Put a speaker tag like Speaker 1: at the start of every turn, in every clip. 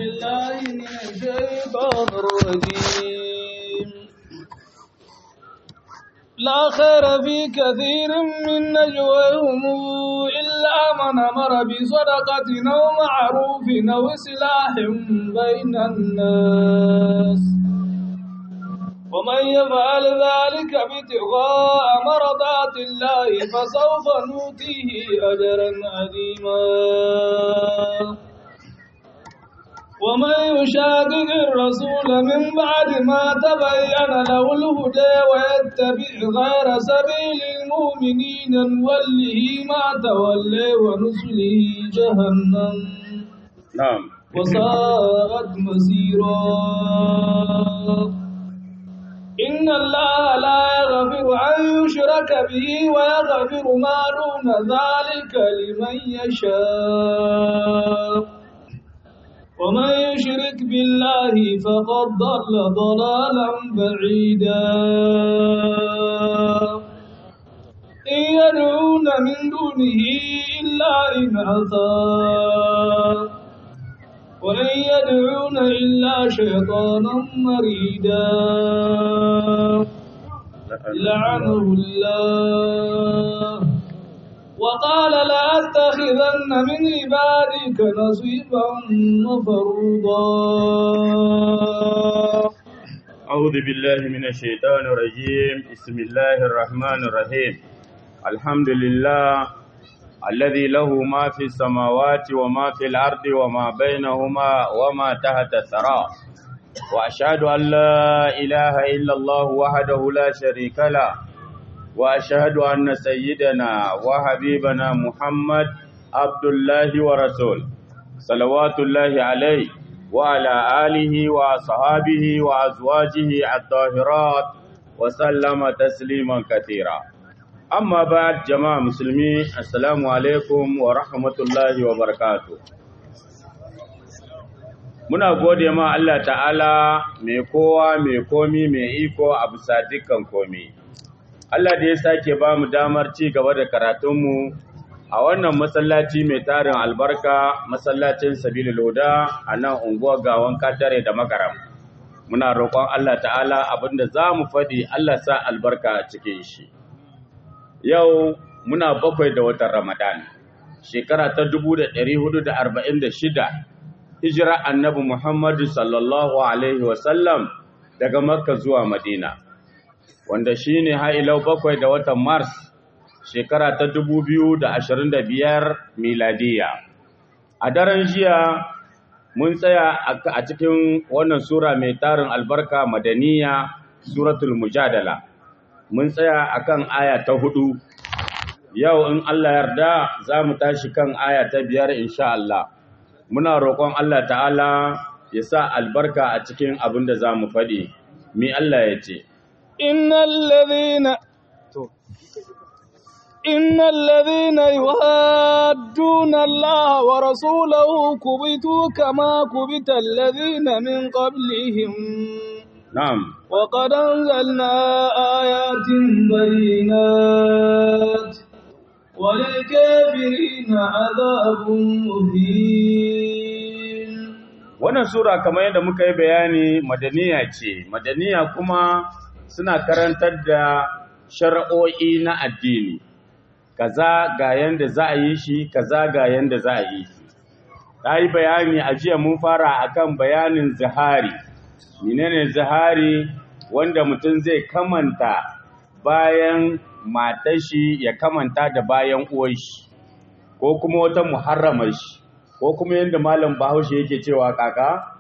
Speaker 1: بالله من الشيطان الرجيم لا خير في كثير من نجواهم إلا من أمر بصدقة أو معروف أو إصلاح بين الناس ومن يفعل ذلك ابتغاء مرضات الله فسوف نؤتيه أجرا عظيما ومن يشاقق الرسول من بعد ما تبين له الهدى ويتبع غير سبيل المؤمنين نوله ما تولى ونصله جهنم
Speaker 2: نعم
Speaker 1: وساءت مصيرا إن الله لا يغفر أن يشرك به ويغفر ما دون ذلك لمن يشاء ومن يشرك بالله فقد ضل ضلالا بعيدا إن يدعون من دونه إلا إناثا وإن يدعون إلا شيطانا مريدا لعنه الله وقال لأتخذن من عبادك نصيبا مفروضا
Speaker 2: أعوذ بالله من الشيطان الرجيم بسم الله الرحمن الرحيم الحمد لله الذي له ما في السماوات وما في الأرض وما بينهما وما تحت الثرى وأشهد أن لا إله إلا الله وحده لا شريك له وأشهد أن سيدنا وحبيبنا محمد عبد الله ورسوله صلوات الله عليه وعلى آله وأصحابه وأزواجه الطاهرات وسلم تسليما كثيرا أما بعد جماعة مسلمين السلام عليكم ورحمة الله وبركاته muna gode ma Allah ta'ala mai kowa mai komi mai iko a bisa dukkan komi Allah da ya sake ba mu damar ci gaba da karatunmu a wannan masallaci mai tarin albarka masallacin Sabilul Huda a nan unguwar Gawan Katare da Magaram muna roƙon Allah ta'ala abinda za mu faɗi Allah sa albarka a cikin shi yau muna 7 da watan Ramadan shekara ta 1446 hijira annabi Muhammadu sallallahu alaihi wasallam daga Makka zuwa Madina wanda shine hailau 7 da watan Mars shekara ta 2025 miladiya a daren jiya mun tsaya a cikin wannan sura mai tarin albarka madaniya suratul mujadala mun tsaya akan aya ta 4 yau in Allah yarda za mu tashi kan aya ta 5 insha Allah muna roƙon Allah ta'ala ya sa albarka a cikin abin da za mu faɗi mi Allah ya ce
Speaker 1: innal ladhina yuhadduna Allah wa rasulahu kubitu kama kubita alladhina min qablihim
Speaker 2: na'am
Speaker 1: wa qad anzalna ayatin bayyinat وللكافرين عذاب مهين
Speaker 2: wannan sura kamar yadda muka yi bayani madaniya ce madaniya kuma suna karantar da shar'o'i na addini kaza ga yanda za a yi shi kaza ga yanda za a yi shi ta yi bayani a jiya mun fara akan bayanin zihari menene zihari wanda mutum zai kamanta bayan matar shi ya kamanta da bayan uwar shi ko kuma wata muharramar shi ko kuma yanda malam Bahaushe yake cewa kaka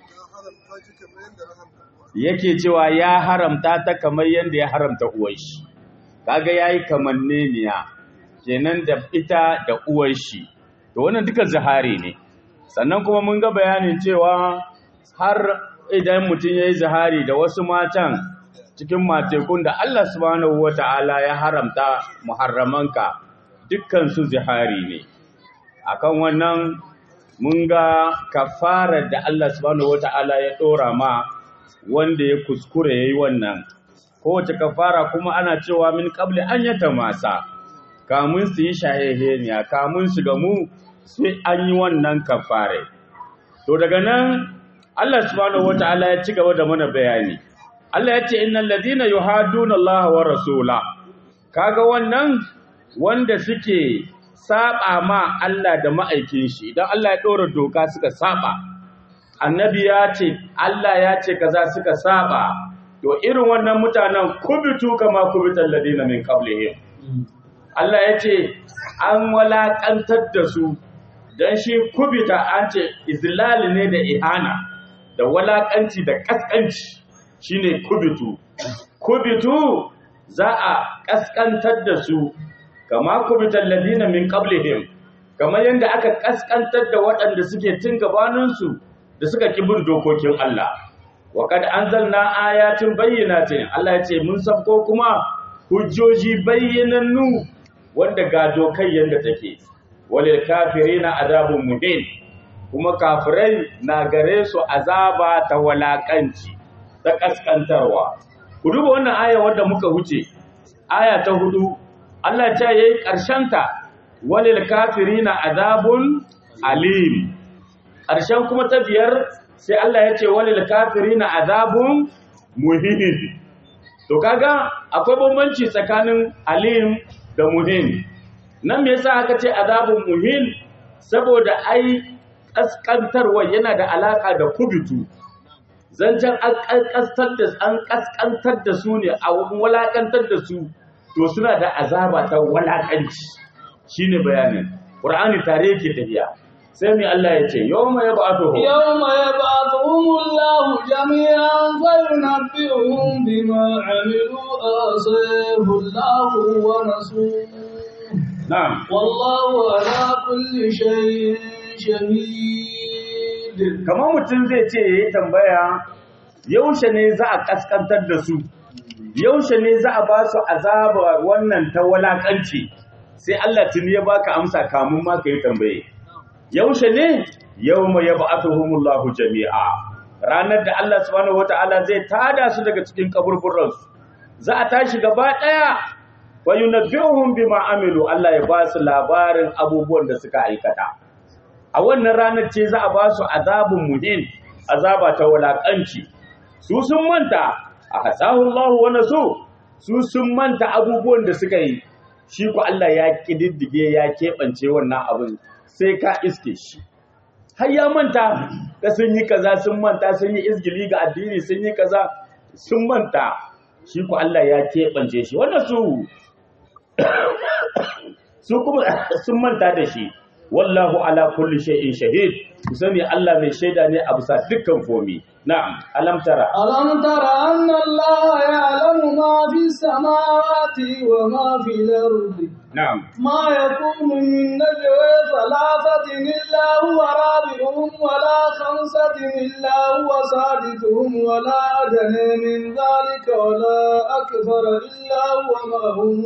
Speaker 2: yake cewa ya haramta ta kamar yanda ya haramta uwar shi kaga yayi kamanneniya kenan da ita da uwar shi to wannan duka zihari ne sannan kuma mun ga bayanin cewa har idan mutum yayi zihari da wasu matan cikin matekun da Allah subhanahu wata'ala ya haramta muharramanka dukkan su zihari ne akan wannan mun ga kafarar da Allah subhanahu wata'ala ya dora ma wanda ya kuskure yayi wannan kowace kafara kuma ana cewa min qabli an yatamasa kamun su yi shaheheniya kamun su gamu sai an yi wannan kafare to daga nan Allah subhanahu wataala ya ci gaba da mana bayani. Allah ya ce innal ladina yuhaduna Allah wa rasula, kaga wannan wanda suke saba ma Allah da ma'aikin shi, idan Allah ya ɗora doka suka saba, annabi ya ce Allah ya ce kaza suka saba, to irin wannan mutanen kubitu kama kubital ladina min qablihim. Allah ya ce an walakantar da su, dan shi kubita an ce izlal ne da ihana da walakanci da kaskanci shine kubitu. Kubitu za a kaskantar da su kama kubital ladina min qablihim, kamar yadda aka kaskantar da waɗanda suke tun gabaninsu da suka kibin dokokin Allah. Wa kad anzalna ayatin bayyinatin, Allah ya ce mun sabko kuma hujjoji bayyanannu wanda ga dokai yanda take. Walil kafirina azabun muhin, kuma kafirai na gare su azaba ta walakanci ta kaskantarwa. Ku duba wannan aya wanda muka huce, aya ta 4, Allah ta yayi ta walil kafirina azabun alim. Ƙarshen kuma ta 5 sai Allah ya ce walil kafirina azabun muhin. To kaga akwai bambanci tsakanin alim da muhin. Nan me yasa aka ce azabun muhin? Saboda ai kaskantarwa yana da alaka da kubitu. Zancen an kaskantar da su ne, a walakantar da su, to suna da azaba ta walakanci. Shine bayanin Qur'ani tare yake tafiya. Sai mai Allah ya ce yawma yab'athuhum
Speaker 1: Allahu jami'an fa yunabbi'uhum bima 'amilu asahu Allahu wa nasuhu.
Speaker 2: Na'am.
Speaker 1: Wallahu ala kulli shay'in shahid.
Speaker 2: Kamar mutum zai ce yayi tambaya, yaushe ne za a kaskantar da su, yaushe ne za a ba su azaba wannan ta walakanci? Sai Allah tuni ya baka amsa kamun ma kai tambaye. Yaushe ne? Yawma yab'athuhumullahu jami'a, ranar da Allah subhanahu wataala zai tada su daga cikin kaburburan su. Za a tashi gaba daya wa yunabbi'uhum bima amilu, Allah ya ba su labarin abubuwan da suka aikata. A wannan ranar ce za a ba su azabun muhin, azaba ta walakanci. Su sun manta, ahsahullahu wa nasu, su sun manta abubuwan da suka yi. Shi ku Allah ya kididdige ya keɓance wannan abin, sai ka iske shi. Har ya manta da sun yi kaza, sun manta sun yi izgili ga addini, sun yi kaza, sun manta. Shi ku Allah ya keɓance shi. Wannan su kuma sun manta da shi. Wallahu ala kulli shay'in shahid. Ku sani Allah mai shaida ne a bisa dukkan komi. Na'am, alam tara
Speaker 1: anna Allah ya'lamu ma fi samawati wa ma fi al-ardi.
Speaker 2: Na'am.
Speaker 1: Ma yakunu min najwa thalathatin illa huwa rabi'uhum wa la khamsatin illa huwa sadisuhum wa la adna min dhalika wa la akthara illa huwa ma'ahum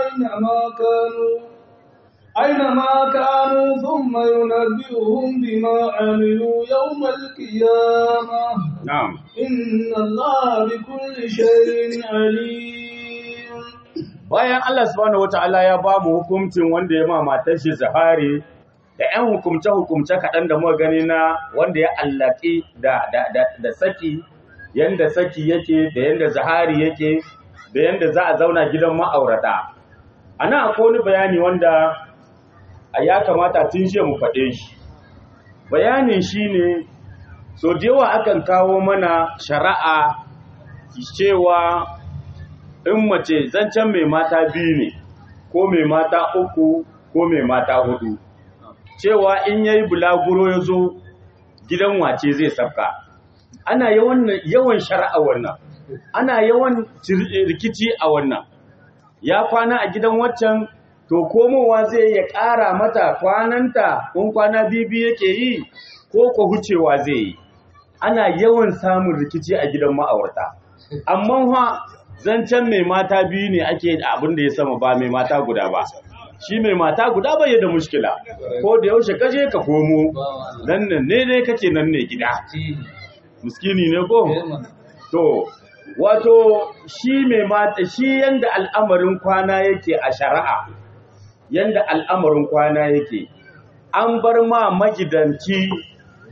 Speaker 1: أينما كانوا ثم ينبئهم بما عملوا يوم القيامة.
Speaker 2: نعم.
Speaker 1: إن الله بكل شيء عليم.
Speaker 2: Bayan Allah subhanahu wataala ya ba mu hukuncin wanda ya ma matar shi zahari da 'yan hukumce kaɗan da muka gani na wanda ya allaki da saki, yanda saki yake da yanda zahari yake da yanda za a zauna gidan ma'aurata. Ana akwai wani bayani wanda ya kamata tun jiya mu faɗe shi. Bayanin shi ne, so da yawa akan kawo mana shari'a cewa in mace zancen mai mata 2 ne, ko mai mata 3 ko mai mata 4, cewa in yayi bulaguro ya zo gidan wace zai sabka. Ana yawan shari'a wannan, ana yawan rikici a wannan. Ya kwana a gidan waccan, to komowa zai ya ƙara mata kwananta, in kwana 2 yake yi ko ko hucewa zai yi. Ana yawan samun rikici a gidan ma'aurata. Amma zancen mai mata 2 ne ake abin da ya sama, ba mai mata guda ba. Shi mai mata guda bai da mushkila, ko da yaushe kaje ka komo, nan ne kake nan ne gida. Miskini ne ko? To, wato shi mai mata, shi yanda al'amarin kwana yake a shari'a, yanda al'amarin kwana yake, an bar ma magidanci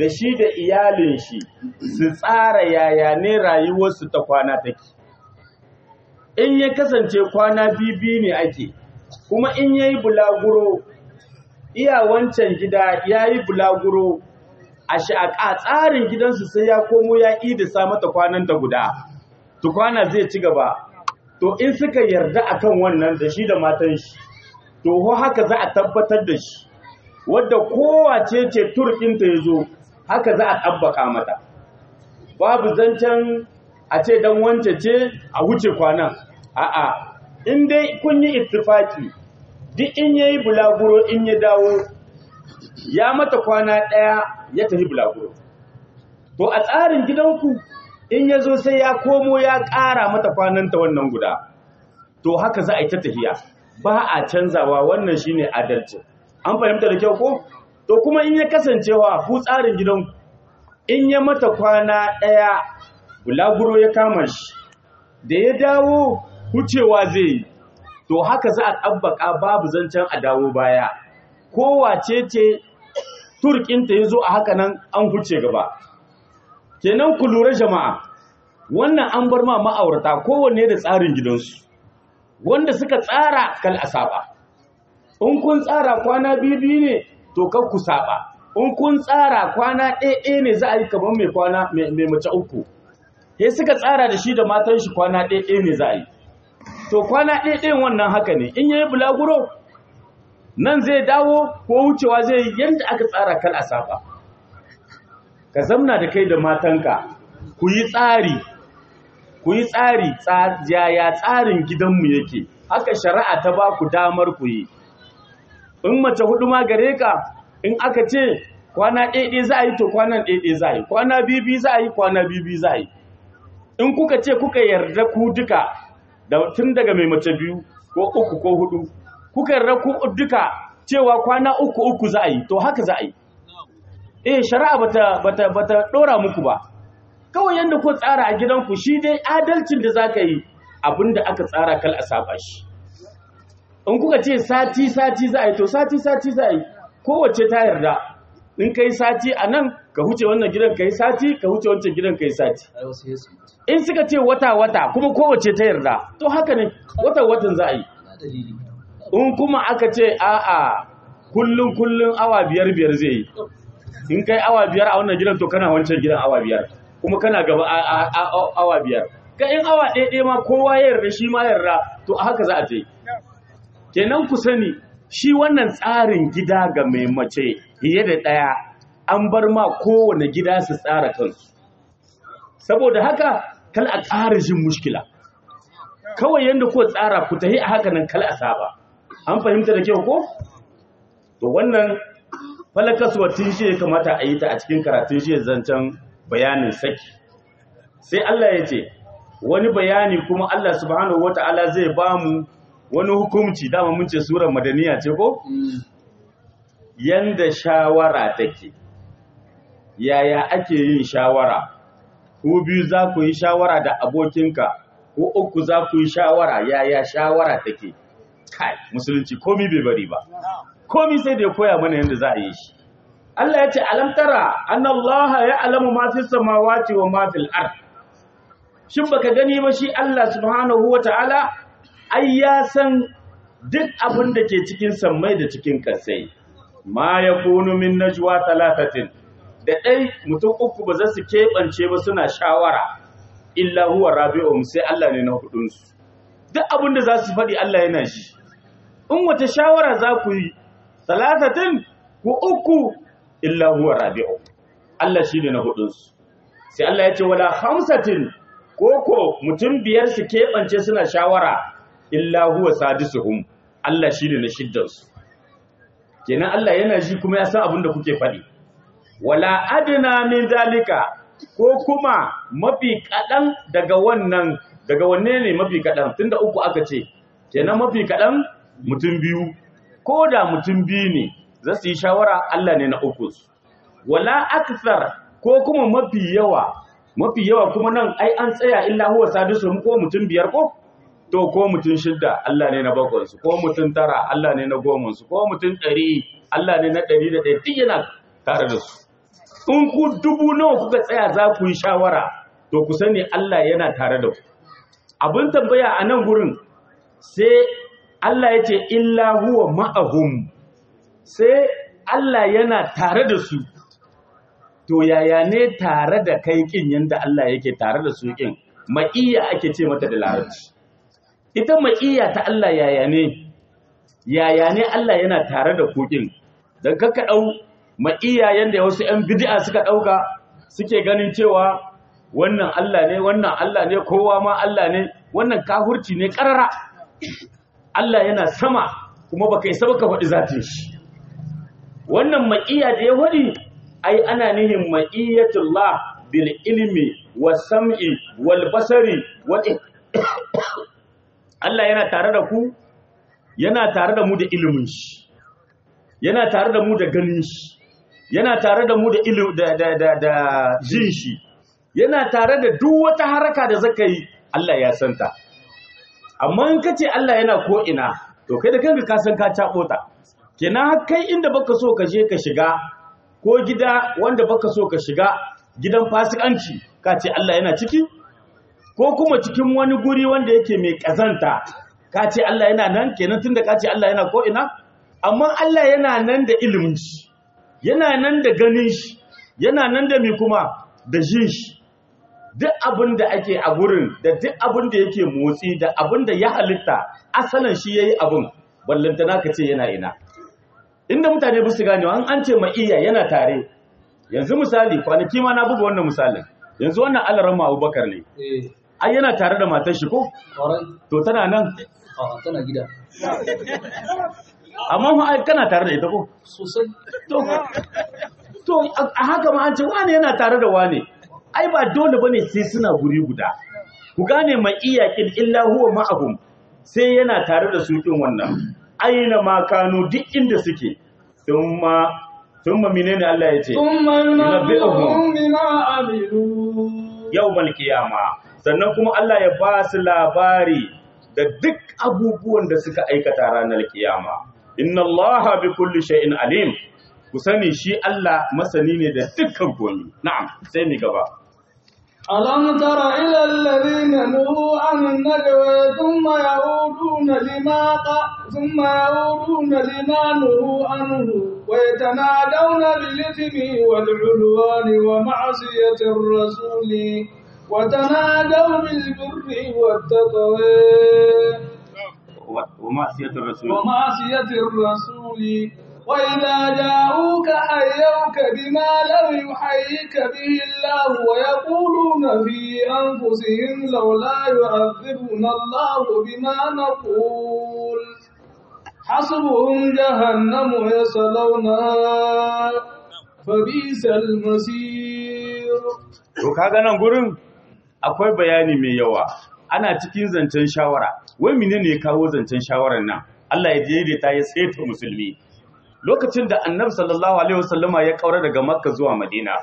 Speaker 2: da shi da iyalin shi su tsara yaya ne rayuwarsu ta kwana take. In ya kasance kwana bibi ne ake, kuma in yayi bulaguro, iya wancan gida yayi bulaguro, a tsarin gidansu sai ya komo ya idisa mata kwananta guda, to kwana zai ci gaba. To in suka yarda akan wannan da shi da matan shi, to haka za a tabbatar da shi, wadda kowace ce turkinta ya zo, haka za a tabbaka mata. Babu zancen a ce dan wance ce a wuce kwanan. A'a, in dai kun yi ittifaki, duk in yayi bulaguro in ya dawo, ya mata kwana ɗaya ya tafi bulaguro. To a tsarin gidanku, in ya zo sai ya komo ya ƙara mata kwananta wannan guda. To haka za a yi ta tafiya, ba a canzawa, wannan shine adalci. An fahimta da kyau ko? To kuma in ya kasancewa ku tsarin gidanku, in ya mata kwana ɗaya bulaguro ya kama shi, da ya dawo hucewa zai yi, to haka za a tabbaka, babu zancen a dawo baya. Kowace ce turkinta ya zo a haka nan an huce gaba. Kenan ku lura jama'a, wannan an bar ma ma'aurata kowanne da tsarin gidansu, wanda suka tsara kal a saba. In kun tsara kwana biyu ne, to kar ku saba. In kun tsara kwana ɗaya ne za a yi kamar mai mace uku, sai suka tsara da shi da matan shi kwana ɗaya ne za a yi. To kwana ɗaya wannan haka ne, in yayi bulaguro nan zai dawo ko wucewa zai yi yadda aka tsara kal a saba. Ka zamna da kai da matanka, ku yi tsari, yaya tsarin gidanmu yake, haka shari'a ta ba ku damar ku yi. In mace hudu ma gare ka, in aka ce kwana ɗaya za a yi, to kwanan ɗaya za a yi, kwana bibi za a yi, kwana bibi za a yi. In kuka ce kuka yarda ku duka, tun daga mai mace biyu ko uku ko hudu, kuka yarda ku duka cewa kwana uku za a yi, to haka za a yi. Shari'a bata dora muku ba. Kawai yanda ku tsara a gidanku, shi dai adalcin da zaka yi abinda aka tsara kal a saba shi. In kuka ce sati za a yi, to sati za a yi. Kowace ta yarda. In kai sati a nan, ka huce wannan gidan kai sati, ka huce wancan gidan kai sati. In suka ce wata kuma kowace ta yarda, to haka ne, watan za a yi. In kuma aka ce a'a kullum awa biyar zai yi. In kai awa 5 a wannan gidan, to kana wancan gidan awa 5, kuma kana gaba awa 5. Ka in awa ɗaya ma kowa ya yarda, shi ma yarda, to a haka za a yi. Kenan ku sani, shi wannan tsarin gida ga mai mace fiye da ɗaya, an bar ma kowane gida su tsara kansu. Saboda haka kal a ƙara jin mushkila. Kawai yanda ku tsara ku tahi a haka nan kal a saba. An fahimta da kyau ko? To wannan falakasuwar tun shi ya kamata a yi ta a cikin karatun shi zancen bayanin saki. Sai Allah ya ce, wani bayani kuma Allah subhanahu wata'ala zai ba mu wani hukumci, dama mun ce surar madaniya ce ko? Yanda shawara take, yaya ake yin shawara, ko biyu za ku yi shawara da abokinka, ko uku za ku yi shawara, yaya shawara take. Kai, musulunci komi bai bari ba. Komi sai da ya koya mana yadda za a yi shi. Allah ya ce, alam tara annallaha ya'lamu ma fis samawati wa ma fil ard. Shin baka gani ba shi Allah subhanahu wata'ala ai ya san duk abin da ke cikin sammai da cikin kasai. Ma yakunu min najwa talatatin. Da dai mutum uku ba za su keɓance ba suna shawara, illa huwa rabi'uhum, sai Allah ne na hudunsu. Duk abin da za su faɗi Allah yana shi. In wata shawara za ku yi, talatatin ko uku, illa huwa rabi'u, Allah shine na hudunsu. Sai Allah ya ce wala khamsatin, koko mutum 5 su keɓance suna shawara, illa huwa sadisuhum, Allah shine na shiddansu. Kenan Allah yana ji kuma ya san abin da kuke faɗi. Wala adna min zalika, ko kuma mafi kaɗan daga wannan, daga wanne ne mafi kaɗan? Tunda uku aka ce, kenan mafi kaɗan mutum 2, ko da mutum 2 ne za su yi shawara, Allah ne na uku. Wala akthar, ko kuma mafi yawa kuma nan ai an tsaya illa huwa sadisuhum, ko mutum 5 ko? To ko mutum 6 Allah ne na 7, ko mutum 9 Allah ne na 10, ko mutum 100 Allah ne na 101, duk yana tare da su. in ku dubu nawa kuka tsaya za ku yi shawara to ku sani Allah yana tare da ku. Abin tambaya a nan gurin sai Allah ya ce illa huwa ma'ahum, sai Allah yana tare da su. To yaya ne tare da kai kin yanda Allah yake tare da su kin? Ma'iyya ake ce mata da larabci. Ita ma'iyya ta Allah yaya ne? Yaya ne Allah yana tare da ku kin? Dan kakka dau ma'iyya yanda wasu ƴan bid'a suka dauka, suke ganin cewa wannan Allah ne, wannan Allah ne, kowa ma Allah ne, wannan kafirci ne karara. Allah yana sama kuma baka isa baka faɗi zatin shi. Wannan ma'iyya da ya faɗi ai ana nihin ma'iyyatullah bil ilmi was sam'i wal basari Allah yana tare da ku, yana tare da mu da ilimin shi, yana tare da mu da ganin shi, yana tare da mu da jin shi, yana tare da duk wata haraka da zaka yi Allah ya santa. Amma in kace Allah yana ko ina to kai da kanka ka san ka cabo ta. Kenan kai inda baka so ka je ka shiga, ko gida wanda baka so ka shiga, gidan fasikanci ka ce Allah yana ciki, ko kuma cikin wani guri wanda yake mai kazanta ka ce Allah yana nan, kenan tunda ka ce Allah yana ko ina. Amma Allah yana nan da ilimin shi, yana nan da ganin shi, yana nan da mi kuma da jin shi. Duk abin da ake a gurin da duk abin da yake motsi da abin da ya halitta asalin shi yayi abin, ballantana ka ce yana ina. Inda mutane ba su gane an ce ma'iyya yana tare. Yanzu misali kwanaki ma na buga wannan misalin. Yanzu wannan Alaramma Abubakar ne. Ai yana tare da matar shi ko? To tana nan?
Speaker 1: Tana gida.
Speaker 2: Amma ma ai kana tare da ita ko?
Speaker 1: Sosai.
Speaker 2: To a haka ma an ce wane yana tare da wane. Ai ba dole bane sai suna guri guda. Ku gane ma'iyya kin illa huwa ma'ahum, sai yana tare da su kin wannan. Aina ma kanu duk inda suke. Thumma menene Allah ya ce?
Speaker 1: Thumma yunabbi'uhum bima amilu
Speaker 2: yawmal qiyama. Sannan kuma Allah ya ba su labari da duk abubuwan da suka aikata ranar kiyama. Inna Allah bi kulli shay'in alim. Ku sani shi Allah masani ne da dukkan komai. Na'am, sai mi gaba.
Speaker 1: ألم تر إلى الذين نهوا عن النجوى ثم يعودون لما نهوا عنه ويتنادون بالإثم والعدوان وتنادوا بالبر والتقوى ومعصية الرسول وإذا جاءوك حيوك بما لم يحيك به الله ويقولون في أنفسهم لولا يعذبنا الله بما نقول حسبهم جهنم يصلونها فبئس المصير.
Speaker 2: To kaga nan gurin akwai bayani mai yawa. Ana cikin zancen shawara. Wai menene ya kawo zancen shawarar nan? Allah ya daidaita ya saita musulmi. Lokacin da Annabi sallallahu alaihi wasallama ya kaura daga Makka zuwa Madina,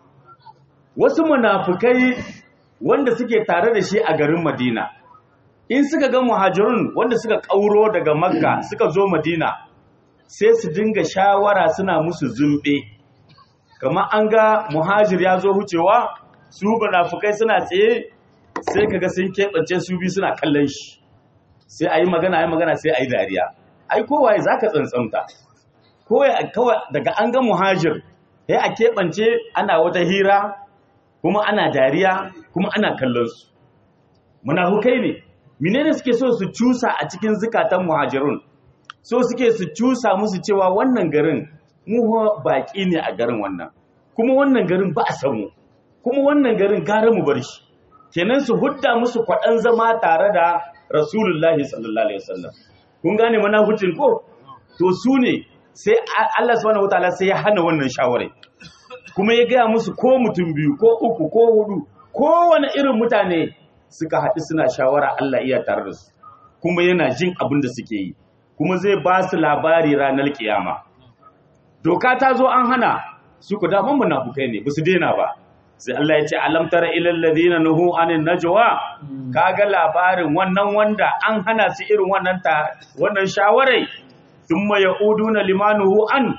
Speaker 2: wasu munafikai wanda suke tare da shi a garin Madina, in suka ga muhajirun wanda suka kauro daga Makka suka zo Madina, sai su dinga shawara suna musu zumbe. Kamar an ga muhajir ya zo hucewa, su munafikai suna tsaye, sai kaga sun keɓance su bi suna kallon shi. Sai ayi magana sai ayi dariya. Ai kowaye zaka tsantsamta. Kawai daga an ga muhajir, sai a keɓance ana wata hira, kuma ana dariya, kuma ana kallon su. Munafukai ne, menene suke so su cusa a cikin zukatan muhajirun? So suke su cusa musu cewa wannan garin, mu baƙi ne a garin wannan, kuma wannan garin ba a samu, kuma wannan garin gara mu bar shi. Kenan su hudda musu kwaɗan zama tare da Rasulullahi sallallahu Alaihi wasallam. Kun gane munafucin ko? To su ne, sai Allah subhanahu wataala sai ya hana wannan shawarai, kuma ya gaya musu ko mutum biyu ko uku ko hudu kowane irin mutane suka haɗu suna shawara Allah iya tare da su, kuma yana jin abin da suke yi, kuma zai ba su labari ranar kiyama. Doka ta zo an hana su, ku daman munafukai ne ba su daina ba. Sai Allah ya ce alam tara ilal ladina nuhu anin najwa, kaga labarin wannan wanda an hana su irin wannan shawarai, thumma yauduna limanuhu an,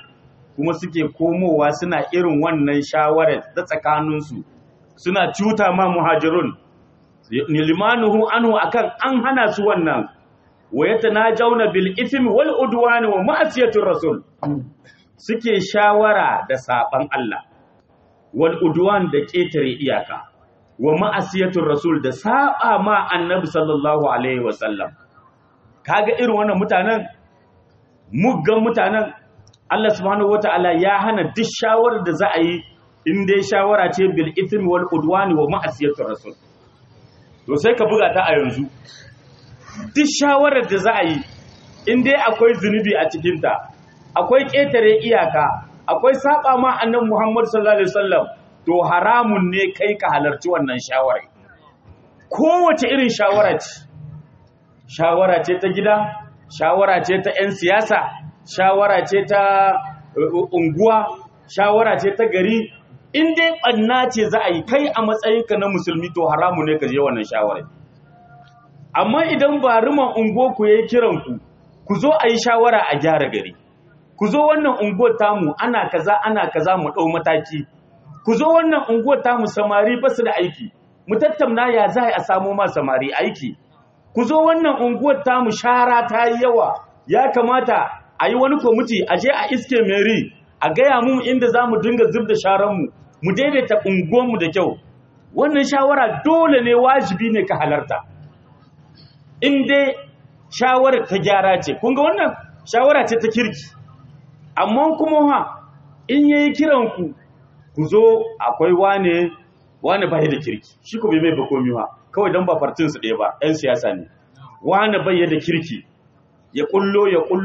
Speaker 2: kuma suke komowa suna irin wannan shawarar da tsakaninsu suna cuta ma muhajirun limanuhu anhu akan an hana su wannan wa yatanajawna bil ithmi wal udwan wa ma'siyatir rasul suke shawara da saban Allah wal udwan da ketare iyaka wa ma'asiyatur rasul da saba ma annabi sallallahu alaihi wasallam kaga irin wannan mutanen muggan mutanen Allah subhanahu wataala ya hana duk shawarar da za a yi in dai shawara ce bil ithmi wal udwani wa ma'asiyatur rasul to sai ka buga ta a yanzu duk shawarar da za a yi in dai akwai zunubi a cikin ta akwai ketare iyaka akwai saba ma annabi Muhammad sallallahu alaihi wasallam to haramun ne kai ka halarci wannan shawara kowace irin shawara ce ta gida shawara ce ta 'yan siyasa shawara ce ta unguwa shawara ce ta gari in dai ɓanna ce za a yi kai a matsayinka na musulmi to haramu ne ka je wannan shawara amma idan ba riman unguwa ku yayi kiran ku zo a yi shawara a gyara gari ku zo wannan unguwar tamu ana kaza mu ɗau mataki ku zo wannan unguwar tamu samari ba su da aiki mu tattauna ya za a samu ma samari aiki ku zo wannan unguwar tamu shara ta yi yawa ya kamata a yi wani kwamiti a je a iske meri a gaya mu inda za mu dinga zub da sharanmu mu daidaita unguwarmu da kyau wannan shawara dole ne wajibi ne ka halarta in dai shawarar ta gyara ce kun ga wannan shawara ce ta kirki amma kuma in yayi kiran ku zo akwai wane bai da kirki shi ko bai mai ba komi kawai dan ba fartin su ɗaya ba ɗan siyasa ne wane bai da kirki ya kulla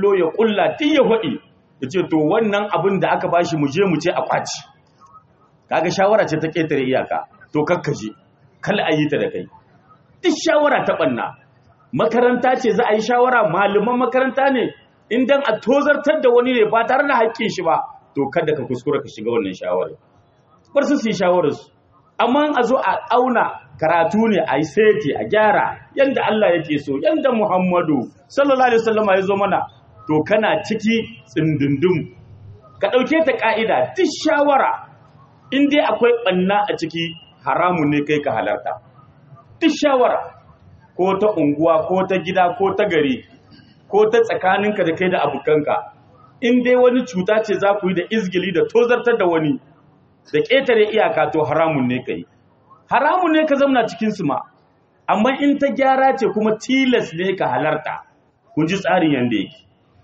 Speaker 2: tun ya faɗi ya ce to wannan abin da aka bashi mu je mu ce a kwaci kaga shawara ce ta ƙetare iyaka to kakkaje kal a yi ta da kai duk shawara ta ɓanna makaranta ce za a yi shawara malaman makaranta ne in dan a tozartar da wani ne ba tare da haƙƙin shi ba to kada ka kuskura ka shiga wannan shawara bar su yi shawararsu amma a zo a auna karatu ne a yi seti a gyara yadda Allah yake so yadda Muhammadu sallallahu alaihi wasallam ya zo mana to kana ciki tsindindin ka ɗauke ta ƙa'ida duk shawara in dai akwai ɓanna a ciki haramun ne kai ka halarta duk shawara ko ta unguwa ko ta gida ko ta gari ko ta tsakaninka da kai da abokanka in dai wani cuta ce za ku yi da izgili da tozartar da wani da ƙetare iyaka to haramun ne kai haramun ne ka zamna cikin su ma amma in ta gyara ce kuma tilas ne ka halarta kun ji tsarin yanda yake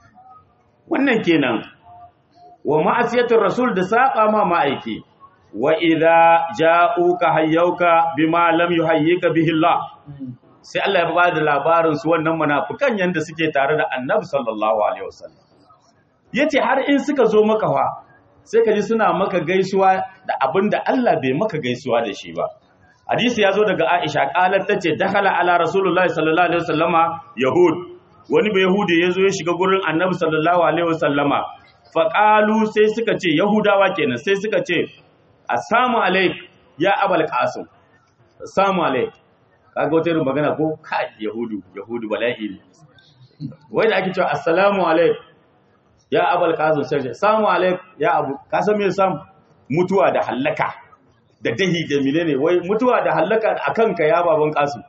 Speaker 2: wannan kenan wa ma'asiyatur rasul da saba ma ma'aiki wa idza ja'uka hayyuka bima lam yuhayyika bihi Allah sai Allah ya ba da labarin su wannan munafikan yanda suke tare da Annabi sallallahu alaihi wasallam yace har in suka zo maka fa sai ka ji suna maka gaisuwa da abinda Allah bai maka gaisuwa da shi ba hadisi ya zo daga Aisha qalat tace dakhala ala rasulullahi sallallahu alaihi wasallama yahud wani bai yahudi yazo ya shiga gurin Annabi sallallahu alaihi wasallama fa qalu sai suka ce yahudawa kenan sai suka ce assalamu alaik ya abul qasim assalamu alaik kaga wata irin magana ko kai yahudu bala'i ne wai da ake cewa assalamu alaik ya abul qasim sai assalamu alaik ya abu kasan me sam mutuwa da hallaka da dahi da menene wai mutuwa da hallaka akan ka ya baban qasim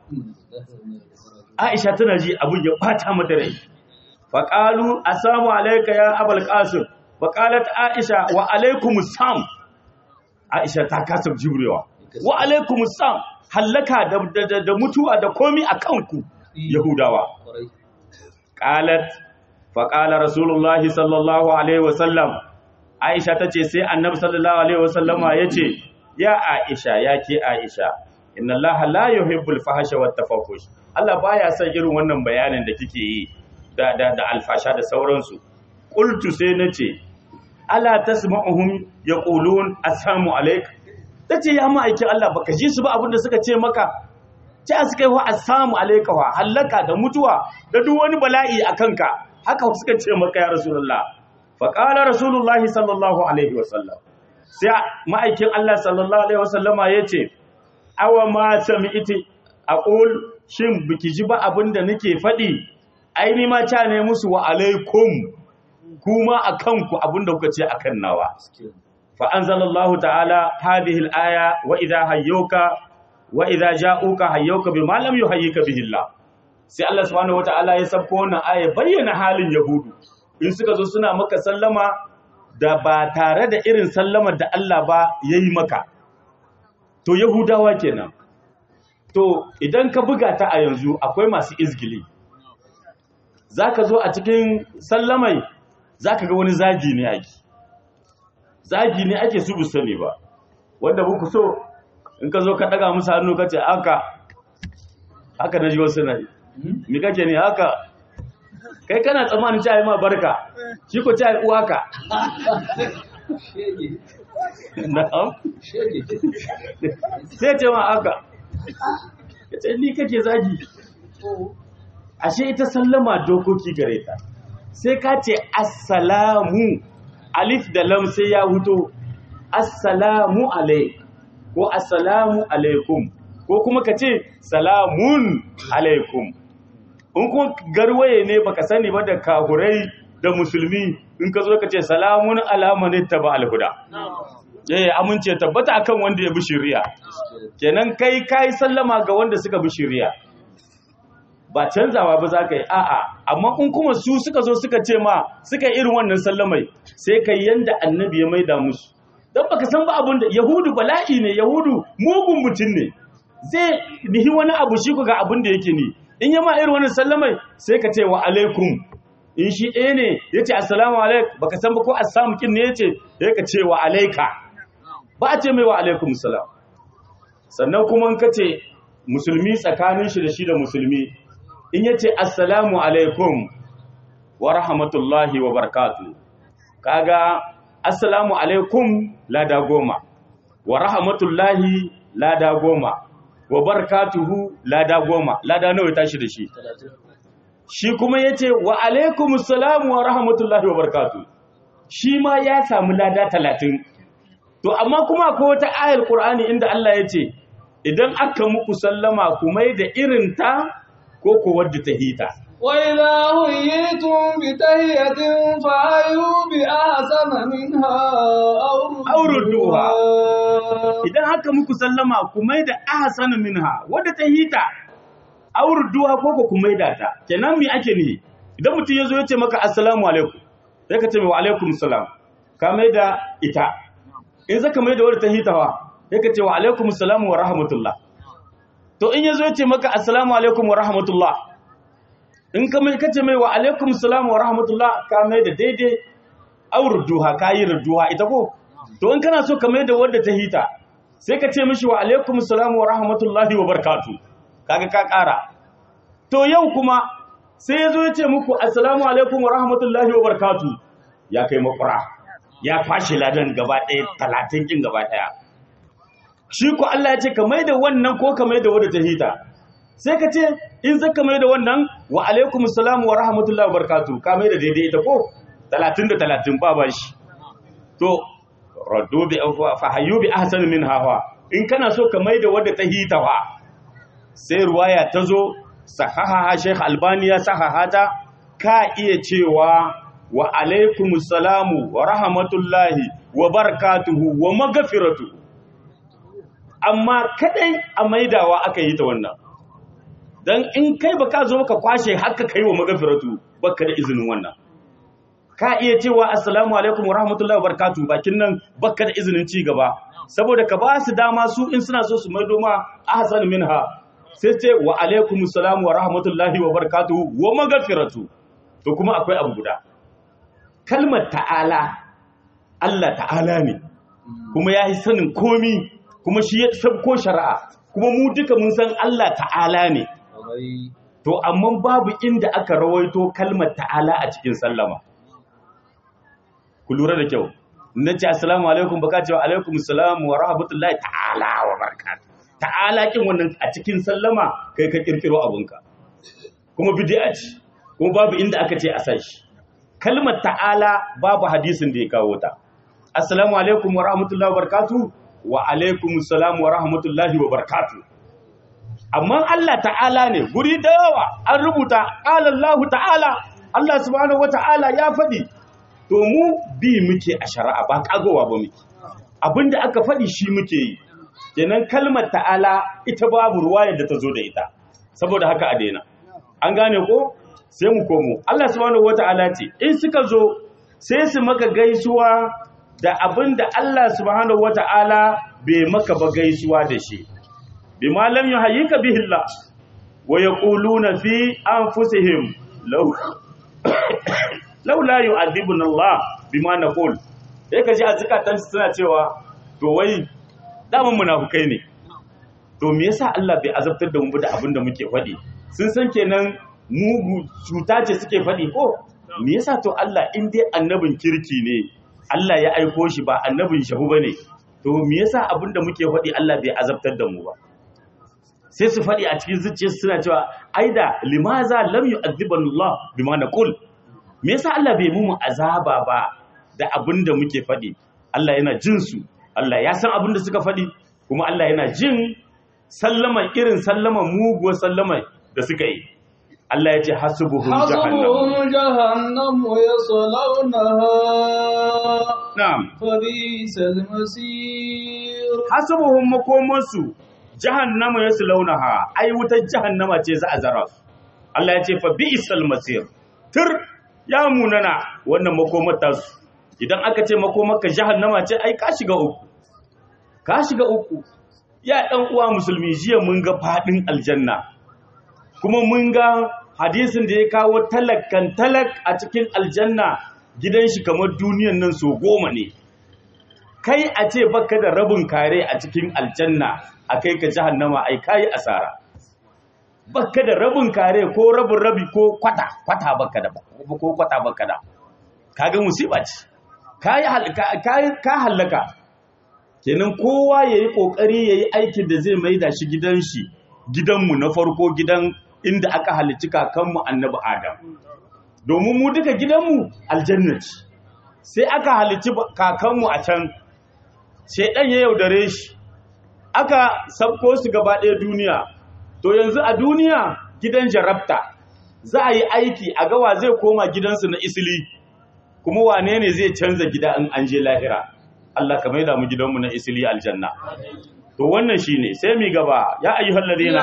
Speaker 2: Aisha tana ji abun ya bata mata rai fa qalu assalamu alayka ya abul qasim fa qalat Aisha wa alaikumus salam Aisha ta kasa jibrewa wa alaikumus salam hallaka da mutuwa da komi a kanku yahudawa qalat fa qala rasulullahi sallallahu alaihi wasallam Aisha tace sai annabi sallallahu alaihi wasallama yace ya Aisha yake Aisha inna allaha la yuhibbul fahsha wat tafahush Allah baya son irin wannan bayanin da kike yi da alfasha da sauransu qultu sai nace ala tasma'uhum yaqulun assalamu alayk tace ya ma'aikin Allah baka ji su ba abinda suka ce maka ce suka yi wa assalamu alayka wa halaka da mutuwa da duk wani bala'i akanka haka suka ce maka ya rasulullah fa qala rasulullahi sallallahu alaihi wasallam sai ma'aikin Allah sallallahu alaihi wasallama yace awa ma sami'ti aqul shin biki ji ba abinda nake faɗi ai ni ma ca ne musu wa alaikum kuma akan ku abinda kuka ce akan nawa fa anzalallahu ta'ala hadhihi al-aya wa idha ja'uka hayyuka bima lam yuhayyika bihi Allah. Sai Allah subhanahu wata'ala ya sabko wannan aya bayyana halin yahudu in suka zo suna maka sallama da ba tare da irin sallamar da Allah ba yayi maka, to yahudawa kenan. To idan ka buga ta a yanzu akwai masu izgili, zaka zo a cikin sallamai zaka ga wani zagi ne ake su bu sani ba, wanda buku so in ka zo ka daga musu hannu ka ce haka na ji wasu na yi mi kake ne haka, kai kana tsammanin ci ma barka, shi ko ci uwa ka na'am sai ce ma haka ya ce ni kake zagi. Ashe ita sallama dokoki gare ta, sai ka ce assalamu, alif da lam sai ya huto assalamu alaikum ko assalamu alaikum, ko kuma ka ce salamun alaikum. In kuma garwaye ne baka sani ba da kahurai da musulmi, in ka zo ka ce salamun alamanin taba alhuda, amince tabbata akan wanda ya bi shari'a. Kenan kai sallama ga wanda suka bi shari'a, ba canzawa ba za ka yi, a'a. Amma in kuma su suka zo suka ce ma suka irin wannan sallamai, sai kai yanda annabi ya maida musu. Don baka san ba abin da yahudu bala'i ne, yahudu mugun mutum ne, zai nihi wani abu shi ku ga abin da yake ni. In yi ma irin wani sallamai sai ka ce wa alaikum, in shi ɗaya ne ya ce assalamu alaikum, baka san ba ko assamu kin ne ya ce, ya ka ce wa alaika, ba a ce mai wa alaikum salam. Sannan kuma in ka ce musulmi tsakanin shi da musulmi, in ya ce assalamu alaikum wa rahmatullahi wa barakatuh, kaga assalamu alaikum lada 10, wa rahmatullahi lada 10, wa barakatuhu lada 10, lada nawa ya tashi da shi? Shi kuma yace wa alaikumus salam wa rahmatullahi wa barakatuh, shi ma ya samu lada 30. To amma kuma akwai wata ayar Qur'ani inda Allah yace idan aka muku sallama ku mai da irin ta ko ko wadda ta hita.
Speaker 1: وَإِذَا هُيِّتُمْ بِتَحِيَّةٍ فَحَيُّوا بِأَحْسَنَ مِنْهَا أَوْ رُدُّوهَا.
Speaker 2: Idan haka muku sallama ku mai da ahsana minha wadda ta hita, aw rudduha ko ku mai da ta. Kenan me ake nihi? Idan mutum yazo ya ce maka assalamu alaikum, sai ka ce wa alaikum salam, ka mai da ita. In zaka mai da wadda ta hita wa, sai ka ce wa alaikum salam wa rahmatullah. To in yazo ya ce maka assalamu alaikum wa rahmatullah, in ka ce mai wa alaikum salam wa rahmatullah, ka mai da daidai. Aw rudduha, ka yi rudduha ita ko? To in kana so ka mai da wadda ta hita, sai ka ce mishi wa alaikum salam wa rahmatullahi wa barakatuh, kaga ka ƙara. To yau kuma sai yazo ya ce muku assalamu alaikum wa rahmatullahi wa barakatuh, ya kai makura, ya fashi ladan gaba ɗaya 30 kin gaba ɗaya. Shi ko Allah ya ce ka mai da wannan ko ka mai da wadda ta hita, sai ka ce in zaka mai da wannan wa alaikum salam wa rahmatullahi wa barakatuh, ka mai da daidai ita ko 30 da 30 ba shi. To raddu bi fa hayyu bi ahsani minha wa, in kana so ka mai da wadda ta hita wa, sai ruwaya ta zo sahaha Sheikh Albani ya sahahata, ka iya cewa wa alaikum salamu wa rahmatullahi wa barakatuhu wa maghfiratuhu, amma kadai a maidawa aka yi ta wannan. Dan in kai baka zo ka kwashe haka kai wa maghfiratu, baka da izinin wannan. Ka iya cewa assalamu alaikum wa rahmatullahi wa barakatuh, bakin nan baka da izinin ci gaba, saboda ka ba su dama su in suna so su maido ma ahsan minha, sai ce wa alaikum assalam wa rahmatullahi wa barakatuh wa maghfiratu. To kuma akwai abu guda, kalmar ta'ala, Allah ta'ala ne, kuma ya yi sanin komi, kuma shi ya sabko shari'a, kuma mu duka mun san Allah ta'ala ne. To amma babu inda aka rawaito kalmar ta'ala a cikin sallama. Ku lura da kyau, na ce assalamu alaikum baka cewa alaikum assalam wa rahmatullahi ta'ala wa barakatuh. Ta'ala kin wannan a cikin sallama kai ka kirkiro abunka, kuma bid'a ce, kuma babu inda aka ce a san shi. Kalmar ta'ala babu hadisin da ya kawo ta. Assalamu alaikum wa rahmatullahi wa barakatuh, wa alaikum assalam wa rahmatullahi wa barakatuh. Amma Allah ta'ala ne, guri da yawa an rubuta qala Allah ta'ala, Allah subhanahu wa ta'ala ya faɗi. to mu bi muke a shari'a ba kagowa ba muke abinda aka faɗi shi muke yi kenan kalmar ta'ala ita babu ruwayar da ta zo da ita saboda haka a daina an gane ko sai mu komo Allah subhanahu wata'ala ce in suka zo sai su maka gaisuwa da abinda Allah subhanahu wata'ala bai maka ba gaisuwa da shi bima lam yuhayyika bihi Allah wa yaquluna fi anfusihim law la yu'adhibuna Allah bima naqul sai kaji a zakatan suna cewa to wai daman munafukai ne to me yasa Allah bai azabtar da mu da abinda muke faɗi sun san kenan mugu cuta ce suke faɗi ko me yasa to Allah in dai annabin kirki ne Allah ya aiko shi ba annabin shahu bane to me yasa abinda muke faɗi Allah bai azabtar da mu ba sai su faɗi a cikin zuciyarsu suna cewa aida limaza lam yu'adhibana Allah bima naqul me yasa Allah bai mu azaba ba da abinda muke faɗi Allah yana jin su Allah ya san abinda suka faɗi kuma Allah yana jin sallama irin sallama muguwar sallama da suka yi Allah ya ce hasubuhum
Speaker 1: jahannam yaslawnaha
Speaker 2: na'am
Speaker 1: fa bi'sal masir
Speaker 2: hasubuhum makomansu jahannama yaslawnaha ai wutar jahannama ce za a zara su Allah ya ce fa bi'sal masir tur ya munana wannan makomar ta su idan aka ce makomarka jahannama ce ai ka shiga uku ya dan uwa musulmi jiya mun ga fadin aljanna kuma mun ga hadisin da ya kawo talak a cikin aljanna gidan shi kamar duniyan nan so 10 ne kai a ce baka da rabin kare a cikin aljanna a kai ka jahannama ai kai asara baka da rabin kare ko rabin rabi ko kwata baka da ko kwata baka da kaga musiba ce ka halaka kenan kowa yayi kokari yayi aikin da zai maida shi gidanmu na farko gidan inda aka halicci kakanmu annabi Adam domin mu duka gidanmu aljanna ce sai aka halicci kakanmu a can shedan ya yaudare shi aka sabko su gaba ɗaya duniya to yanzu a duniya gidan jarabta za a yi aiki a gawa zai koma gidansu na isili kuma wane ne zai canza gida in an je lahira Allah ka maida mu gidanmu na isili aljanna to wannan shine sai mi gaba ya ayyuhal ladina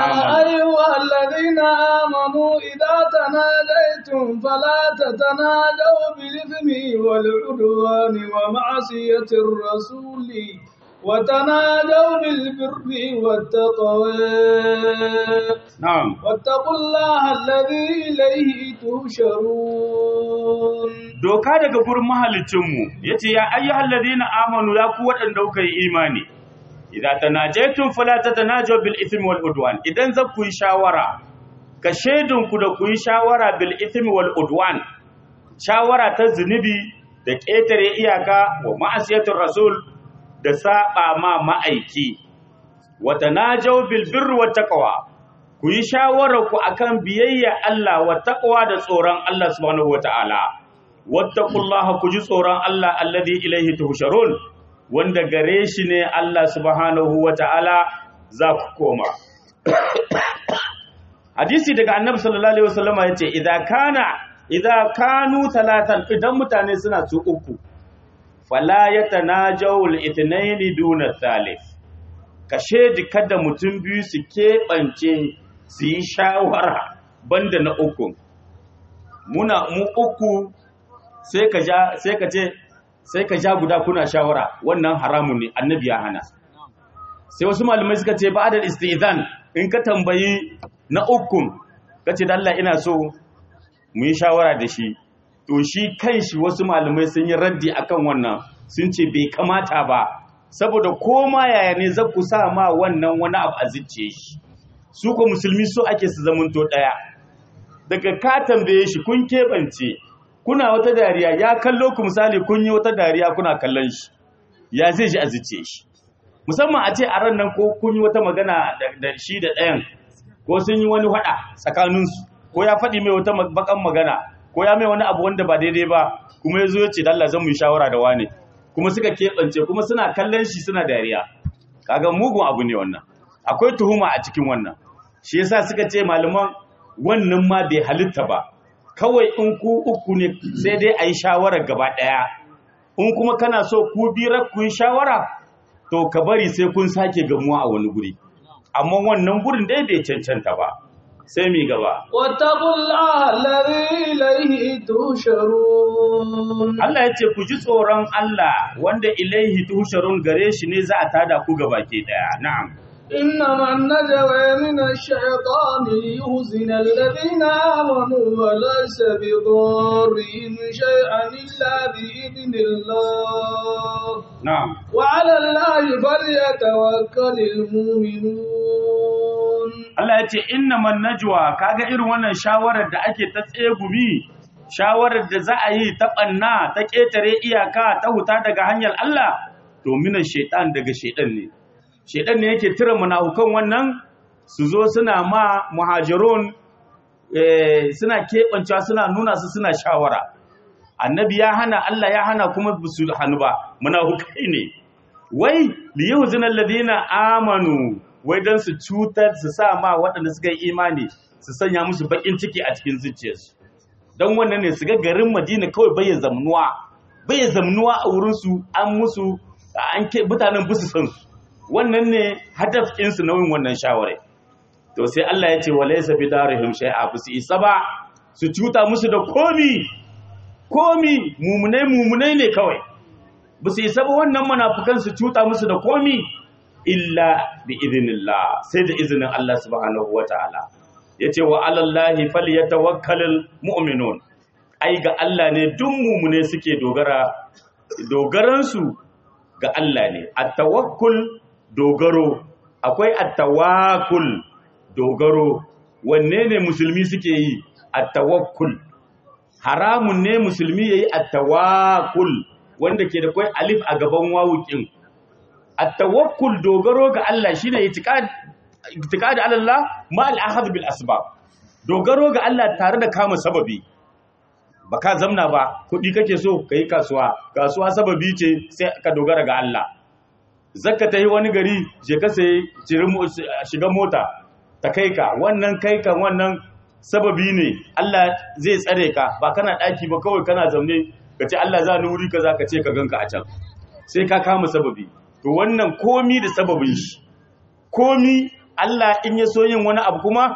Speaker 1: amanu idza tanajaytum fala tatanajaw bil ithmi wal udwani wa ma'siyati ar-rasuli wa tanadaw bil birri wat taqwa
Speaker 2: na'am
Speaker 1: wattaqullaha alladhi ilayhi tusharun
Speaker 2: doka daga gurin mahalicinmu yace ya ayyuhal ladina amanu ya ku wadanda kuka yi imani idan tanajaytum fala tatanajaw bil ithmi wal udwan idan za ku yi shawara ka shedun ku da ku yi shawara bil ithmi wal udwan shawara ta zunubi da ketare iyaka wa ma'asiyatur rasul da saba ma ma'aiki wa tanajaw bil birri wat taqwa ku yi shawara ku akan biyayya Allah wa taqwa da tsoron Allah subhanahu wataala wattaqullaha ku ji tsoron Allah alladhi ilayhi tuhsharun wanda gare shi ne Allah subhanahu wa ta'ala za ku koma. Hadisi daga annabi sallallahu Alaihi wasallama ya ce, "Idan kanu talatan idan mutane suna su uku, fala ya tana jawul itinaini duna thalith, ka shaidi kada mutum biyu su keɓance su yi shawara banda na uku. Mu uku sai ka ja guda kuna shawara wannan haramun ne annabi ya hana sai wasu malamai suka ce ba da istizan in ka tambayi na ukun kace da Allah ina so mu yi shawara da shi to shi kanshi wasu malamai sun yi raddi akan wannan sun ce bai kamata ba saboda koma yaya ne za ku sa ma wannan wani abu a zuciye shi su ko musulmi so ake su zamanto daya daga ka tambaye shi kun kebance kuna wata dariya ya kallo ku misali kun yi wata dariya kuna kallon shi ya zai ji a zuciye shi musamman a ce a ran nan ko kun yi wata magana da shi da ɗayan ko sun yi wani hada tsakaninsu ko ya faɗi mai wata bakan magana ko ya mai wani abu wanda ba daidai ba kuma ya zo ya ce da Allah zan mu yi shawara da wane kuma suka keɓance kuma suna kallon shi suna dariya kaga mugun abu ne wannan akwai tuhuma a cikin wannan shi yasa suka ce malaman wannan ma bai halitta ba kawai in ku uku ne sai dai a yi shawarar gaba ɗaya, in kuma kana so ku biyar ku yi shawara to ka bari sai kun sake gamuwa a wani guri, amma wannan gurin dai bai cancanta ba. sai mi gaba
Speaker 1: wattaqullaha alladhi ilayhi tusharun.
Speaker 2: Allah ya ce ku ji tsoron Allah wanda ilaihi tusharun gare shi ne za a tada ku gaba ke daya. Na'am.
Speaker 1: إنما النجوى من الشيطان ليحزن الذين آمنوا وليس بضارهم شيئا إلا بإذن الله.
Speaker 2: نعم.
Speaker 1: وعلى الله فليتوكل المؤمنون.
Speaker 2: Allah ya ce innaman najwa kaga irin wannan shawarar da ake ta tsegumi, shawarar da za a yi ta banna ta ketare iyaka ta huta daga hanyar Allah, to minan shaitan daga shaitan ne. Shaitan ne yake tira munafukan wannan su zo suna ma muhajirun suna keɓancewa suna nuna su suna shawara. Annabi ya hana, Allah ya hana kuma su hannu ba, munafukai ne. Wai liyuhzina alladhina amanu, wai dan su cutar su sa ma waɗanda suka yi imani su sanya musu bakin ciki a cikin zuciyarsu. Dan wannan ne su ga garin Madina kawai bai zamnuwa a wurin su, an musu mutanen busu san su. Wannan ne hadafinsu na yin wannan shawarai. To sai Allah ya ce walaysa bidarihim shay'a, su isa ba su cuta musu da komi mumunai ne kawai. Su isa ba wannan munafikan su cuta musu da komi illa bi idhnillah, sai da izinin Allah subhanahu wataala. Yace wa alallahi falyatawakkalul mu'minun. Ai ga Allah ne duk mumune suke dogaran su ga Allah ne. At-tawakkul dogaro, akwai at-tawakkul dogaro. Wanne ne musulmi suke yi? At-tawakkul. Haramun ne musulmi yayi at-tawakkul wanda ke da kai alif a gaban wawukin. At-tawakkul dogaro ga Allah shine itiqad ala Allah ma al-akhd bil asbab. Dogaro ga Allah tare da kama sababi. Baka zamna ba, kudi kake so kai kasuwa sababi ce sai ka dogara ga Allah. Zakka ta yi wani gari je ka sai shiga mota ta kai ka, wannan sababi ne, Allah zai tsare ka, ba kana daki ba kawai kana zamne ka ce Allah za ni wuri kaza ka ce ka ganka a can, sai ka kama sababi. To wannan komi da sababin shi, komi Allah in ya so yin wani abu kuma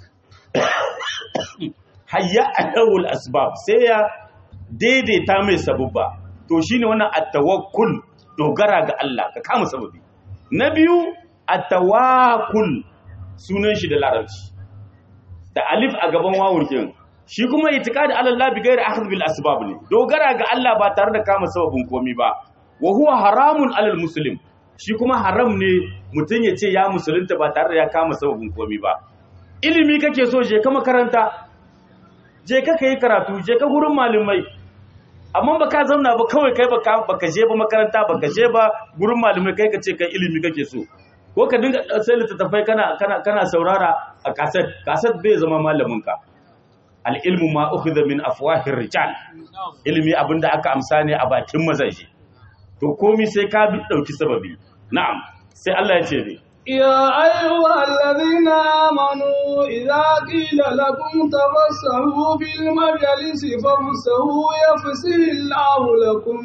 Speaker 2: hayya alawul asbab, sai ya daidaita mai sabubba. To shine wannan at-tawakkul, dogara ga Allah ka kama sababi. Na biyu at-tawakkul, sunan shi da larabci da alif a gaban wawun kin, shi kuma itiqad ala Allah bi ghairi akhdh bil asbab ne, dogara ga Allah ba tare da kama sababin komai ba. Wa huwa haramun alal muslim, shi kuma haram ne mutun ya ce ya musulunta ba tare da ya kama sababin komai ba. Ilimi kake so, je ka makaranta, je ka kai karatu, je ka gurin malamai, amma baka zauna ba kawai kai baka je ba makaranta, baka je ba gurin malamai, kai ka ce kai ilimi kake so, ko ka dinga sai littattafai kana saurara a kaset bai zama malamin ka. Al ilmu ma ukhidha min afwahir rijal, ilimi abinda aka amsa ne a bakin mazaje. To komai sai ka bi dauki sababi. Na'am, sai Allah ya ce ne
Speaker 1: يا أيها الذين آمنوا إذا قيل لكم تفسحوا في المجالس فافسحوا يفسح الله لكم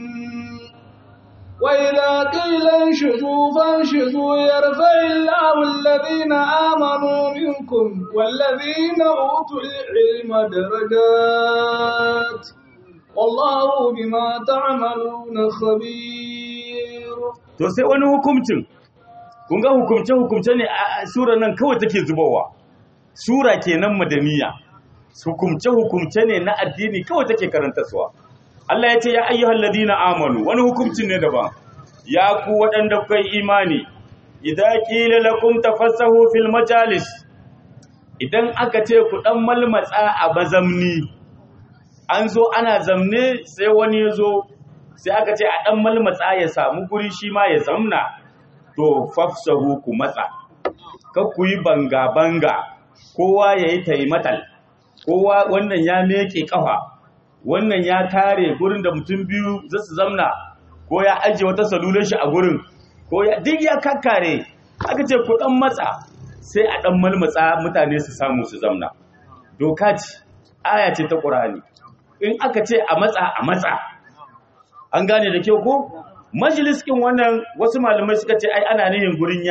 Speaker 1: وإذا قيل انشزوا فانشزوا يرفع الله الذين آمنوا منكم والذين أوتوا العلم درجات والله بما تعملون خبير.
Speaker 2: To sai wani hukuncin, kun ga hukumce ne a sura nan kawai take zubowa. Sura kenan madaniya, hukumce ne na addini kawai take karantarwa. Allah ya ce ya ayyuhal ladina amanu, wani hukuncin ne daban. Ya ku waɗanda kuka yi imani, idza qila lakum tafassahu fil majalis, idan aka ce ku dan malmatsa a bazamni, an zo ana zamne sai wani ya zo sai aka ce a dan malmatsa ya samu guri shi ma ya zamna, to fafsahu ku matsa, kar ku yi banga kowa yayi taimatal, kowa wannan ya meke kafa, wannan ya tare gurin da mutum biyu za su zamna, ko ya ajiye wata salular shi a gurin, ko ya duk ya kakkare. Aka ce ku dan matsa sai a dan malmatsa mutane su samu su zamna. Doka ce aya ce ta Qur'ani in aka ce a matsa an gane da kyau ko majalis ɗin wannan wasu malamai suka ce ai ana nihin gurin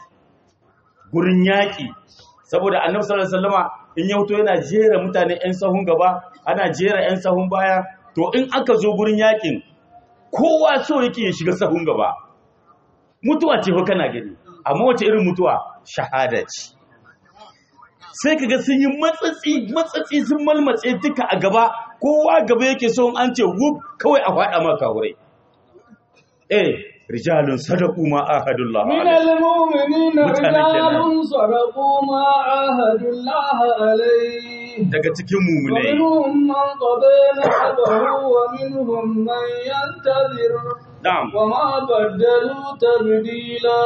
Speaker 2: yaki saboda annabi sallallahu alaihi wasallama in ya fito yana jera mutane ƴan sahun gaba ana jera ƴan sahun baya to in aka zo gurin yakin kowa so yake ya shiga sahun gaba mutuwa ce fa kana gani amma wace irin mutuwa shahada ce sai kaga sun yi matsatsi sun malmatse duka a gaba kowa gaba yake so an ce wuf kawai a faɗa maka wurai rijalun sadaqu ma ahadullah
Speaker 1: min almu'minina rijalun sadaqu ma ahadullah alayhi
Speaker 2: daga cikin mu'minai
Speaker 1: minhum man qadana habahu wa minhum man yantazir
Speaker 2: na'am
Speaker 1: wa ma badalu tabdila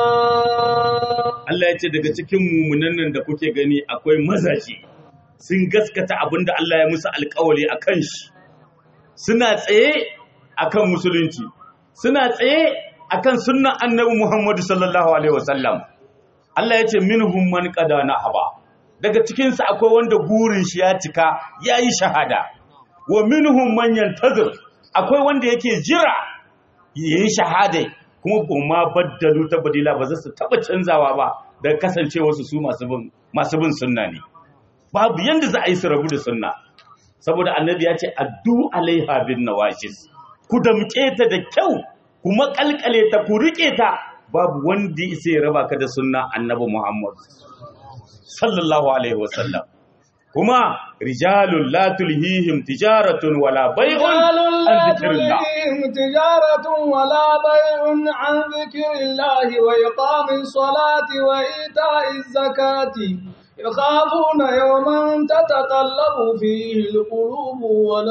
Speaker 2: Allah ya ce daga cikin mu'minan nan da kuke gani akwai mazaji sun gaskata abinda Allah ya musu alƙawari akan shi suna tsaye akan musulunci suna tsaye akan sunnan annabi Muhammad sallallahu alaihi wasallam Allah ya ce minhum man qadana haba daga cikin su akwai wanda gurin shi ya cika yayi shahada wa minhum man yantazir akwai wanda yake jira yayi shahada kuma baddalu tabdila ba za su taba canzawa ba da kasancewa su masu bin sunna ne babu yanda za a yi su rabu da sunna saboda annabi ya ce addu alaiha bin nawajis ku damke ta da kyau kuma kalkale ta ku rike ta babu wanda sai ya raba ka da sunna annabi Muhammad sallallahu alaihi wasallam kuma rijalun la tulhihim tijaratun wala bai'un an dhikrillah
Speaker 1: tijaratun wala bai'un an dhikrillah wa iqamis salati wa ita'iz zakati يخافون يوما تتقلب فيه القلوب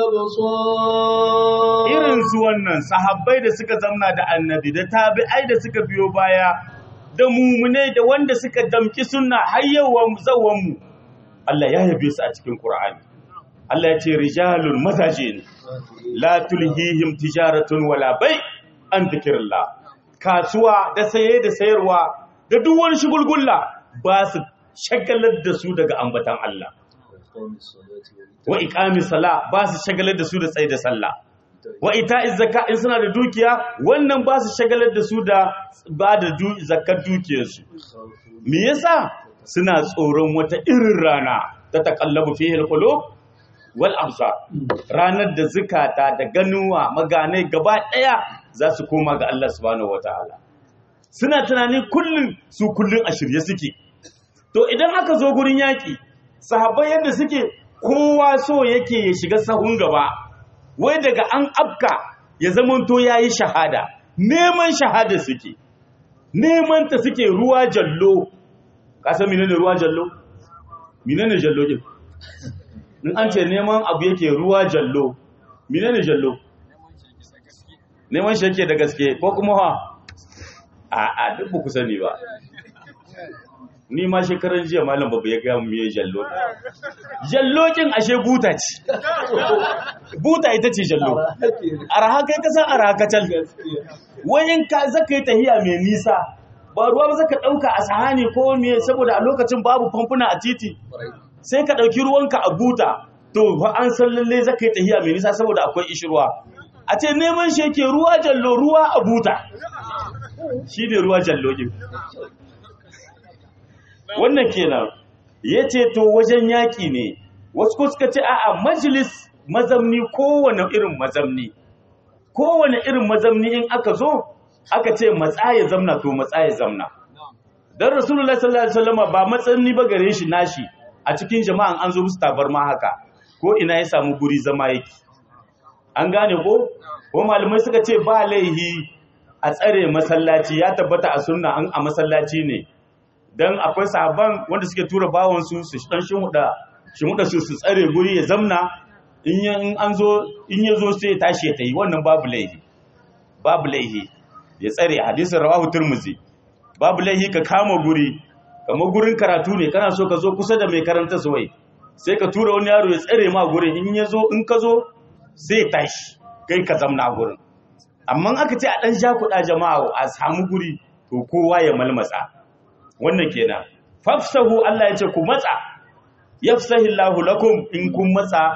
Speaker 1: والابصار
Speaker 2: irin su wannan sahabbai da suka zamna da annabi da tabi'ai da suka biyo baya da mumunai da wanda suka damki sunna har yawan zawan mu Allah ya yabe su a cikin Qur'ani Allah ya ce rijalun mazaje ne la tulhihim tijaratun wala bai an dhikrillah kasuwa da saye da sayarwa da duk wani shugulgulla ba su shagalar da su daga ambatan Allah wa iqamis sala ba su shagalar da su da tsaye da sallah wa ita'iz zakka in suna da dukiya wannan ba su shagalar da su da ba da zakkar dukiyarsu me yasa suna tsoron wata irin rana ta taqallabu fihi alqulub wal absar ranar da zukata da ganuwa maganai gaba daya za su koma ga Allah subhanahu wataala suna tunanin kullun a shirye suke to idan aka zo gurin yaƙi sahabbai yadda suke kowa so yake ya shiga sahun gaba wai daga an afka ya zamanto yayi shahada neman shahada suke neman ta suke ruwa jallo ka san menene ruwa jallo menene jallo din in an ce neman abu yake ruwa jallo menene jallo neman shi yake da gaske ko kuma a duk ba ku sani ba ni ma shekaran jiya malam babu ya ga mu me jallo jallokin ashe buta ce buta ita ce jallo arha kai ka san arha kacal wayin ka zaka yi tahiya mai nisa ba ruwa ba zaka dauka a sahani ko me saboda a lokacin babu famfuna a titi sai ka dauki ruwanka a buta to fa an san lalle zaka yi tahiya mai nisa saboda akwai ishirwa a ce neman shi yake ruwa jallo ruwa a buta shi ne ruwa jallo din wannan kenan yace to wajen yaki ne wasu ko suka ce a'a majlis mazamni kowane irin mazamni in aka zo aka ce matsaye zamna to matsaye zamna dan rasulullahi sallallahu alaihi wasallam ba matsanni ba gare shi nashi a cikin jama'an an zo musu tabarma haka ko ina ya samu guri zama yake an gane ko malamai suka ce ba laihi a tsare masallaci ya tabbata a sunna an a masallaci ne dan akwai sahabban wanda suke tura bawon su dan shimuda su tsare guri ya zamna in ya zo sai ya tashi ya tayi wannan babu laihi ya tsare hadisin rawahu turmuzi babu laihi ka kama guri kamar gurin karatu ne kana so ka zo kusa da mai karanta suwai sai ka tura wani yaro ya tsare ma gurin in ka zo sai ya tashi kai ka zamna gurin amma aka ce a dan jakuda jama'a a samu guri to kowa ya malmatsa wannan kenan fafsahu Allah ya ce ku matsa yafsahillahu lakum in kun matsa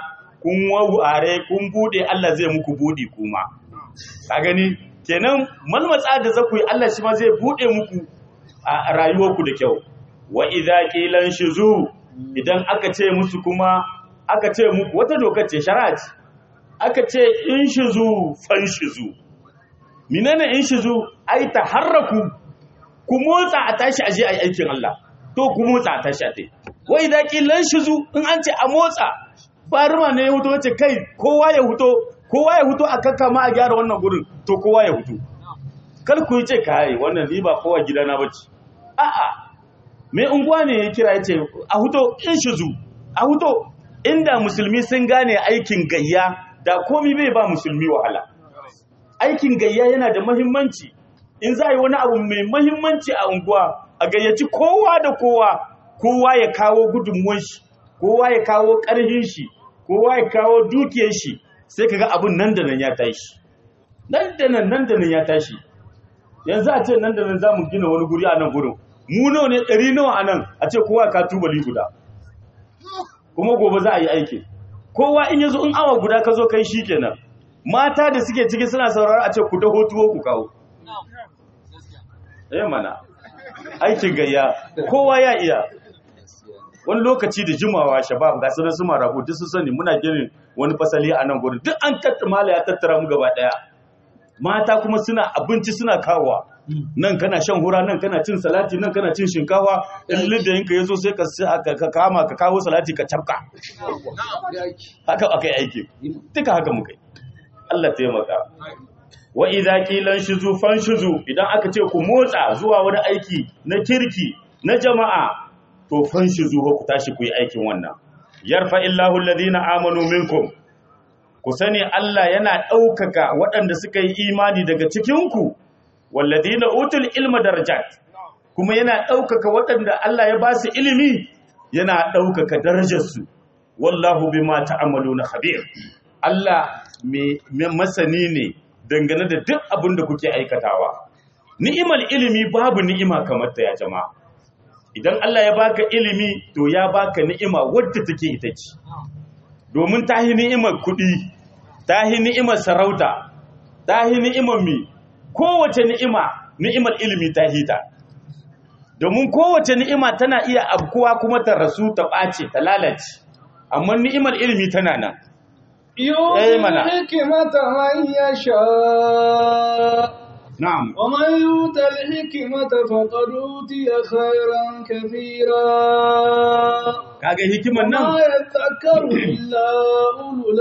Speaker 2: kun waware kun bude Allah zai muku budi kuma ka gani kenan malmatsa da zaku yi Allah shi ma zai bude muku a rayuwarku da kyau wa idza qilan shuzu idan aka ce musu kuma aka ce muku wata dokar ce shari'a ce aka ce in shuzu fan shuzu menene in shuzu ai taharraku ku motsa a tashi aje ai aikin Allah to ku motsa a tashi a tai wa idza qilan shuzu in an ce a motsa baruma ne ya huto wace kai kowa ya huto a kakkama a gyara wannan gurin to kowa ya huto kar ku yi ce kai wannan ni ba kowa gidana bace a'a mai unguwa ne ya kira ya ce a huto in shizu a huto inda musulmi sun gane aikin gayya da komi bai ba musulmi wahala aikin gayya yana da mahimmanci in za a yi wani abu mai mahimmanci a unguwa a gayyaci kowa da kowa ya kawo gudunmuwan shi kowa ya kawo ƙarfin shi kowa ya kawo dukiyar shi sai kaga abun nan da nan ya tashi nan da nan ya tashi yanzu a ce nan da nan zamu gina wani guri a nan gurin mu nawa ne 100 nawa a nan a ce kowa ka tubali guda kuma gobe za a yi aiki kowa in yazo in awa guda ka zo kai shikenan mata da suke ciki suna saurara a ce ku daho tuwo ku kawo mana aikin gayya kowa ya iya wani lokaci da jimawa shabab ga sanar su marabu duk su sani muna ginin wani fasali a nan gurin duk an mala ya tattara mu gaba daya mata kuma suna abinci suna kawowa nan kana shan hura nan kana cin salati nan kana cin shinkafa in lidayinka yazo sai ka kama ka kawo salati ka cafka haka akai aiki duka haka mukai Allah taimaka wa idza qilan shuzu fanshuzu idan aka ce ku motsa zuwa wani aiki na kirki na jama'a to fanshuzu ku tashi ku yi aikin wannan yarfa illahu alladhina amanu minkum ku sani Allah yana ɗaukaka waɗanda suka yi imani daga cikinku walladhina utul ilma darajat kuma yana ɗaukaka waɗanda Allah ya ba su ilimi yana ɗaukaka darajarsu wallahu bima ta'maluna khabir Allah mai masani ne dangane da duk abin da kuke aikatawa ni'imar ilimi babu ni'ima kamar ta ya jama'a idan Allah ya baka ilimi to ya baka ni'ima wadda take ita ce domin tahi ni'imar kuɗi tahi ni'imar sarauta tahi ni'imar mi kowace ni'imar ilimi ta hita domin kowace ni'ima tana iya abkuwa kuma ta rasu ta ɓace ta lalace amma ni'imar ilimi tana nan
Speaker 1: mana hikimata man yasha
Speaker 2: na'am
Speaker 1: wa man yutal hikimata faqad utiya khairan kathira
Speaker 2: kaga hikiman nan
Speaker 1: ma yatakaru illa ulul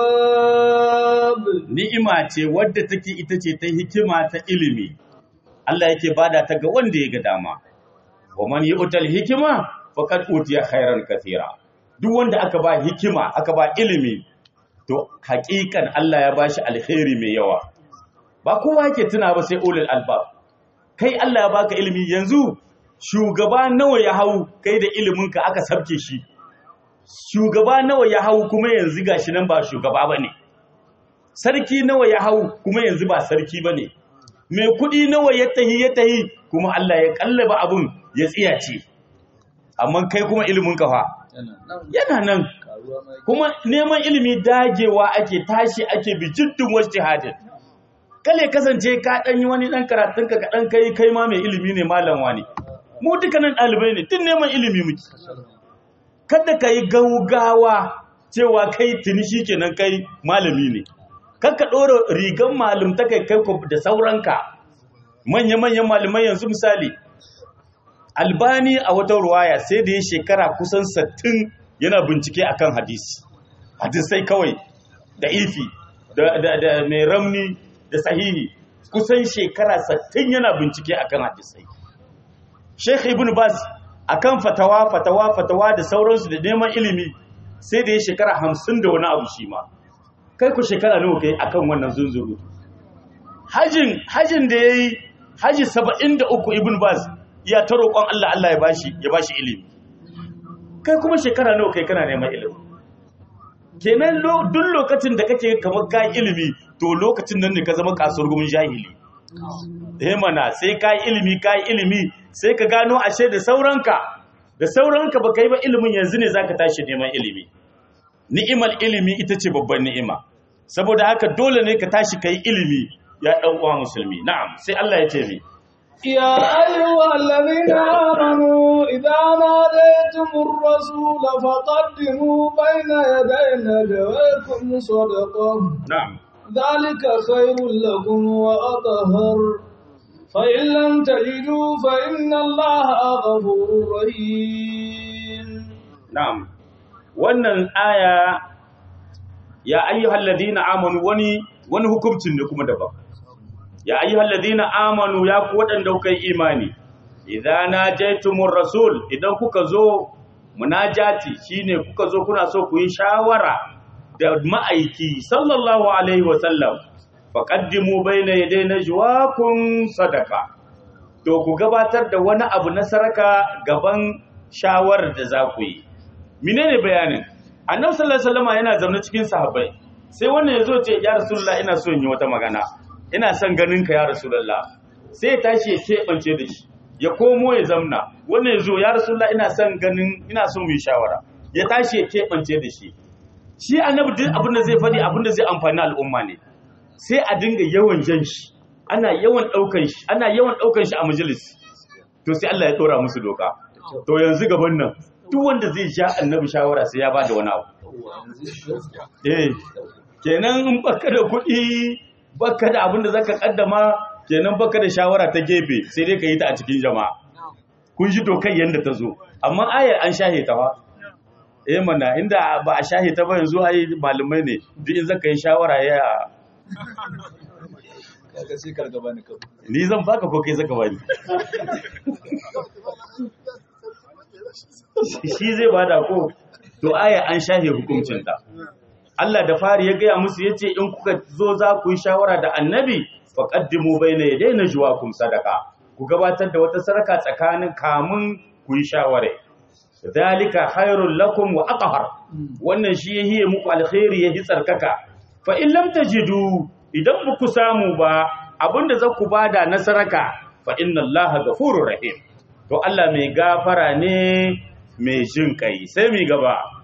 Speaker 1: albab
Speaker 2: ni'ima ce wadda take ita ce ta hikima ta ilimi Allah yake bada ta ga wanda ya ga dama wa man yutal hikima faqad utiya khairan kathira duk wanda aka ba hikima aka ba ilimi to haƙiƙan Allah ya bashi alkhairi mai yawa ba kowa yake tuna ba sai ulul albab kai Allah ya baka ilimi yanzu shugaba nawa ya hau kai da iliminka aka sabke shi shugaba nawa ya hau kuma yanzu gashi nan ba shugaba bane sarki nawa ya hau kuma yanzu ba sarki bane mai kudi nawa ya tahi kuma Allah ya kallaba abun ya tsiyace amma kai kuma iliminka fa yana nan kuma neman ilimi dagewa ake tashi ake bi jiddin wajtihadin kale kasance ka dan yi wani dan karatun ka dan kai ma mai ilimi ne malam wani mu dukkanin dalibai ne tun neman ilimi muke kada kai gaugawa cewa kai tuni shikenan kai malami ne kakka dora rigan malum ta kai da sauranka manya-manyan malamai yanzu misali Albani a wata ruwaya sai da ya shekara kusan 60 yana bincike akan hadisai kawai da ifi da mai ramni da sahihi kusan shekara 60 yana bincike akan hadisai Sheikh Ibn Baz akan fatawa da sauransu da neman ilimi sai da ya shekara 50 da wani abu shi ma kai ku shekara nawa kai akan wannan zunzuru hajin da yayi haji 73 Ibn Baz ya ta roƙon Allah ya bashi ilimi kai kuma shekara nawa kai kana neman ilimi kenan duk lokacin da kake kamar ka ilimi to lokacin nan ne ka zama kasuwar gumin jahili mana sai ka ilimi sai ka gano ashe da sauranka baka yi ba ilimin yanzu ne zaka tashi neman ilimi ni'imar ilimi ita ce babban ni'ima saboda haka dole ne ka tashi kai ilimi ya dan uwa musulmi na'am sai Allah ya ce mi
Speaker 1: يا أيها الذين آمنوا إذا ناديتم الرسول فقدموا بين يدي نجواكم صدقة
Speaker 2: na'am
Speaker 1: ذلك خير لكم وأطهر فإن لم تجدوا فإن الله غفور رحيم
Speaker 2: na'am wannan aya ya ayyuhal ladina amanu wani hukuncin ne kuma daban ya ayyuhal ladina amanu ya ku wadanda kuka yi imani idan najaitumur rasul idan kuka zo munajati shine kuka zo kuna so ku yi shawara da ma'aiki sallallahu alaihi wasallam faqaddimu bayna yaday najwaakum sadaqa to ku gabatar da wani abu na saraka gaban shawarar da za ku yi menene bayanin annabi sallallahu alaihi wasallam yana zaune cikin sahabbai sai wannan yazo ce ya rasulullah ina so in yi wata magana ina son ganin ka ya rasulullah sai ya tashi ya kebance da shi ya komo ya zamna wannan yazo ya rasulullah ina so mu yi shawara ya tashi ya kebance da shi annabi duk abin da zai faɗi abin da zai amfani al'umma ne sai a dinga yawan jan shi ana yawan daukan shi a majalis to sai Allah ya dora musu doka to yanzu gaban nan duk wanda zai ja annabi shawara sai ya bada wani abu kenan in baka da kuɗi baka da abin da zaka kaddama kenan baka da shawara ta gefe sai dai ka yi ta a cikin jama'a kun ji dokar yanda ta zo amma ayar an shahe ta fa mana inda ba a shahe ta ba yanzu ai malumai ne duk in zaka yi shawara ya
Speaker 1: kaga sai karga bani ka
Speaker 2: ni zan baka ko kai zaka bani shi zai bada ko to aya an shahe hukuncinta Allah da fari ya gaya musu yace in kuka zo za ku yi shawara da annabi faqaddimu bayna yaday najwaakum sadaqa ku gabatar da wata saraka tsakanin kamun ku yi shawara dalika khairul lakum wa athhar wannan shi yahiye muku alkhairi yahi tsarkaka fa in lam tajidu idan ba ku samu ba abinda za ku bada na saraka fa inna allaha ghafurur rahim to Allah mai gafara ne mai jin kai sai mi gaba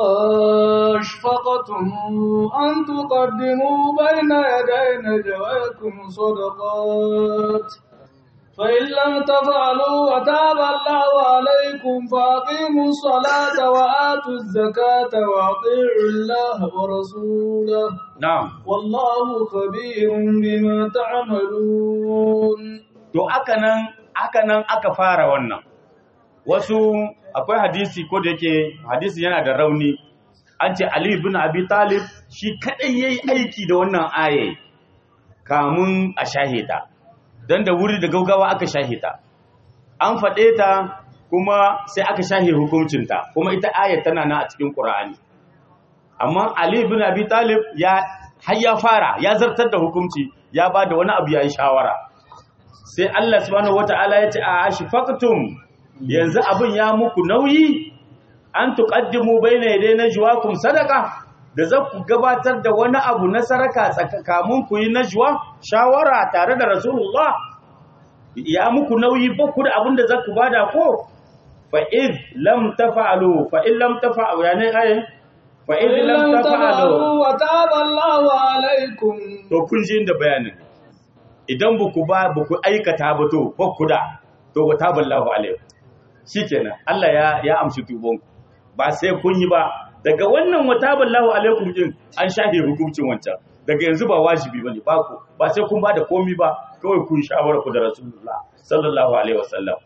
Speaker 1: أشفقتم أن تقدموا بين يدي نجواكم صدقات فإن لم تفعلوا وتاب الله عليكم فأقيموا الصلاة وآتوا الزكاة وأطيعوا الله ورسوله
Speaker 2: na'am
Speaker 1: والله خبير بما تعملون.
Speaker 2: to aka nan aka fara wannan wasu akwai hadisi ko da yake hadisi yana da rauni an ce Ali ibn Abi Talib shi kadai yayi aiki da wannan aye kamun a shahida dan da wuri da gaugawa aka shahida an fade ta kuma sai aka shahe hukuncinta kuma ita ayar tana nan a cikin Qur'ani amma Ali ibn Abi Talib ya fara ya zartar da hukunci ya bada wani abu yayi shawara sai Allah subhanahu wataala ya ce a ashfaqtum yanzu abin ya muku nauyi an tuqaddimu baina yaday najwaakum sadaqa da za ku gabatar da wani abu na saraka tsakamun ku yi najwa shawara tare da Rasulullah ya muku nauyi ba ku da abin da za ku bada ko fa in lam tafa'alu yani ayin fa in lam tafa'alu
Speaker 1: wa taba Allahu alaikum.
Speaker 2: to kun ji inda bayanin idan ba ku aikata ba to ba ku da to wa taba Allahu alaikum shikenan Allah ya amshi tubanku ba sai kun yi ba daga wannan wataballahu alaikum din an shafe hukuncin wancan daga yanzu ba wajibi bane ba sai kun bada komai ba kawai kun shawara ku da Rasulullah sallallahu alaihi wasallam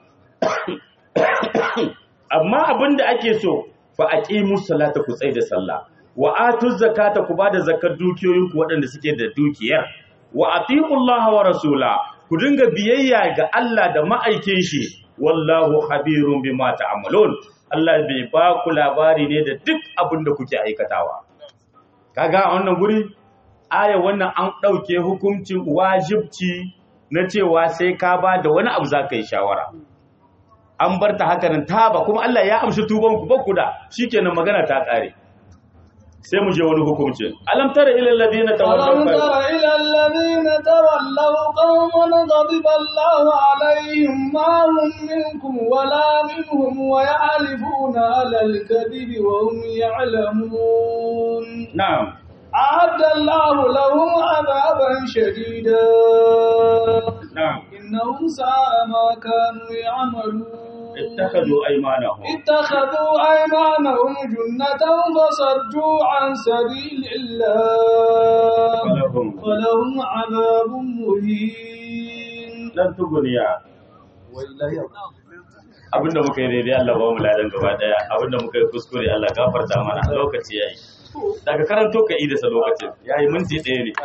Speaker 2: amma abinda ake so fa aqimus salata ku tsaya da sallah wa atuz zakata ku bada zakar dukiyoyinku waɗanda suke da dukiyar wa atiullaha wa rasula ku dinga biyayya ga Allah da ma'aikin shi wallahu khabirun bima ta'malun Allah bai ba ku labari ne da duk abin da kuke aikatawa kaga a wannan guri aya wannan an dauke hukuncin wajibci na cewa sai ka ba da wani abu zaka yi shawara an bar ta haka nan taba kuma Allah ya amshi tuban ku ba ku da shikenan magana ta kare sai mu je wani hukunci alam tara ila alladhina
Speaker 1: ألم تر إلى الذين تولوا قوما غضب الله عليهم ما هم منكم ولا منهم ويحلفون على الكذب وهم يعلمون
Speaker 2: na'am
Speaker 1: أعد الله لهم عذابا شديدا
Speaker 2: na'am
Speaker 1: إنهم ساء ما كانوا يعملون
Speaker 2: اتخذوا أيمانهم
Speaker 1: جنة فصدوا عن سبيل الله ولهم عذاب مهين
Speaker 2: لن تغني abinda muka yi daidai Allah ba mu ladan gaba daya abinda muka yi kuskure Allah gafarta mana lokaci yayi daga karanto ka idasa lokacin yayi minti 1 ne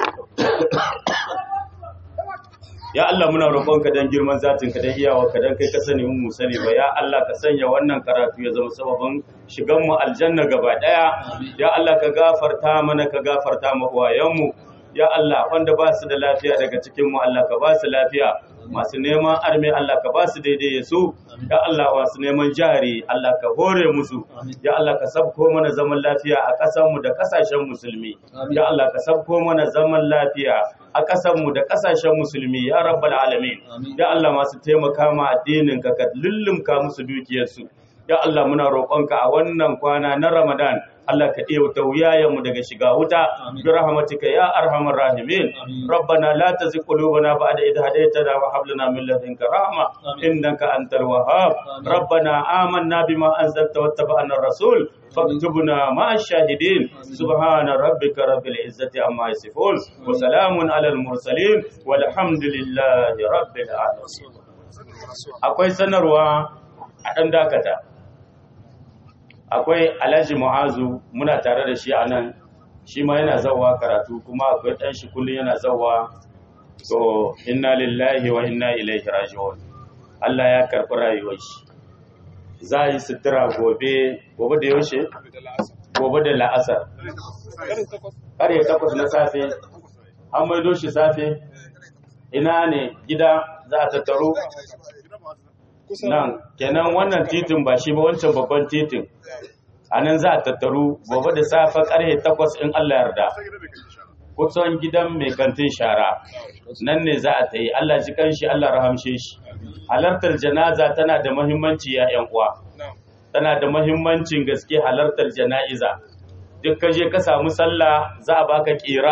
Speaker 2: ya Allah muna roƙonka dan girman zatin ka dan iyawa ka dan kai ka sani mu sani ba ya Allah ka sanya wannan karatu ya zama sababin shigan mu aljanna gaba daya ya Allah ka gafarta mana ka gafarta mu uwayen mu ya Allah wanda ba su da lafiya daga cikin mu Allah ka ba su lafiya masu neman arme Allah ka ba su daidai su ya Allah masu neman jari Allah ka hore musu ya Allah ka sabko mana zaman lafiya a ƙasar mu da ƙasashen musulmi ya Allah ka sabko mana zaman lafiya a ƙasarmu da ƙasashen musulmi ya rabbal alamin ya Allah masu taimaka ma addinin ka lullumka musu dukiyarsu ya Allah muna roƙonka a wannan kwana na Ramadan Allah ka iya wuyayen mu daga shiga wuta bi rahmatika ya arhamar rahimin rabbana la tuzigh qulubana ba'da idh hadaytana wa hab lana min ladunka rahma innaka antal wahhab rabbana amanna bima anzalta wattaba'na ar-rasul فاكتبنا مع الشاهدين سبحان ربك رب العزة عما يصفون وسلام على المرسلين والحمد لله رب العالمين akwai sanarwa a dan dakata akwai Alhaji Mu'azu muna tare da shi anan shi ma yana zawwa karatu kuma akwai dan shi kullun yana zawwa to inna lillahi wa inna ilaihi raji'un Allah ya karbi rayuwar shi za yi sutura gobe da yaushe gobe da la'asar ƙarfe 8 na safe an maido shi safe ina ne gida za a tattaro nan kenan wannan titin ba shi ba wancan babban titin a nan za a tattaru gobe da safe ƙarfe 8 in Allah yarda kusan gidan mai kantin shara nan ne za a ta yi Allah ji kanshi Allah rahamshe shi halartar janaza tana da muhimmanci ya ƴan uwa tana da muhimmancin gaske halartar jana'iza duk ka je ka samu sallah za a baka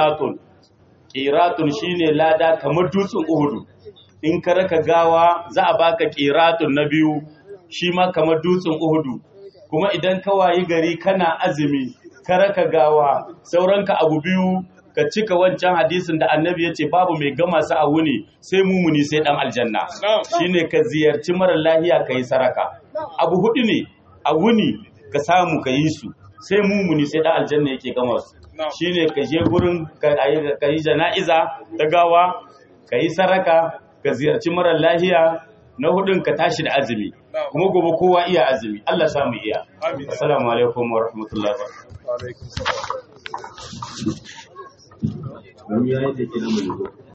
Speaker 2: qiratun shine lada kamar dutsen Uhud in ka raka gawa za a baka qiratun na biyu shi ma kamar dutsen Uhud kuma idan ka wayi gari kana azumi ka raka gawa sauranka abu biyu ka cika wancan hadisin da annabi ya ce babu mai gama sa a wuni sai mumuni sai dan aljanna shine ka ziyarci mara lahiya ka yi saraka abu hudu ne a wuni ka samu ka yi su sai mumuni sai dan aljanna yake gama su shine ka je gurin ka yi jana'iza ta gawa ka yi saraka ka ziyarci mara lahiya na hudun ka tashi da azumi kuma gobe kowa iya azumi Allah samu iya assalamu alaikum wa rahmatullahi wa barakatuh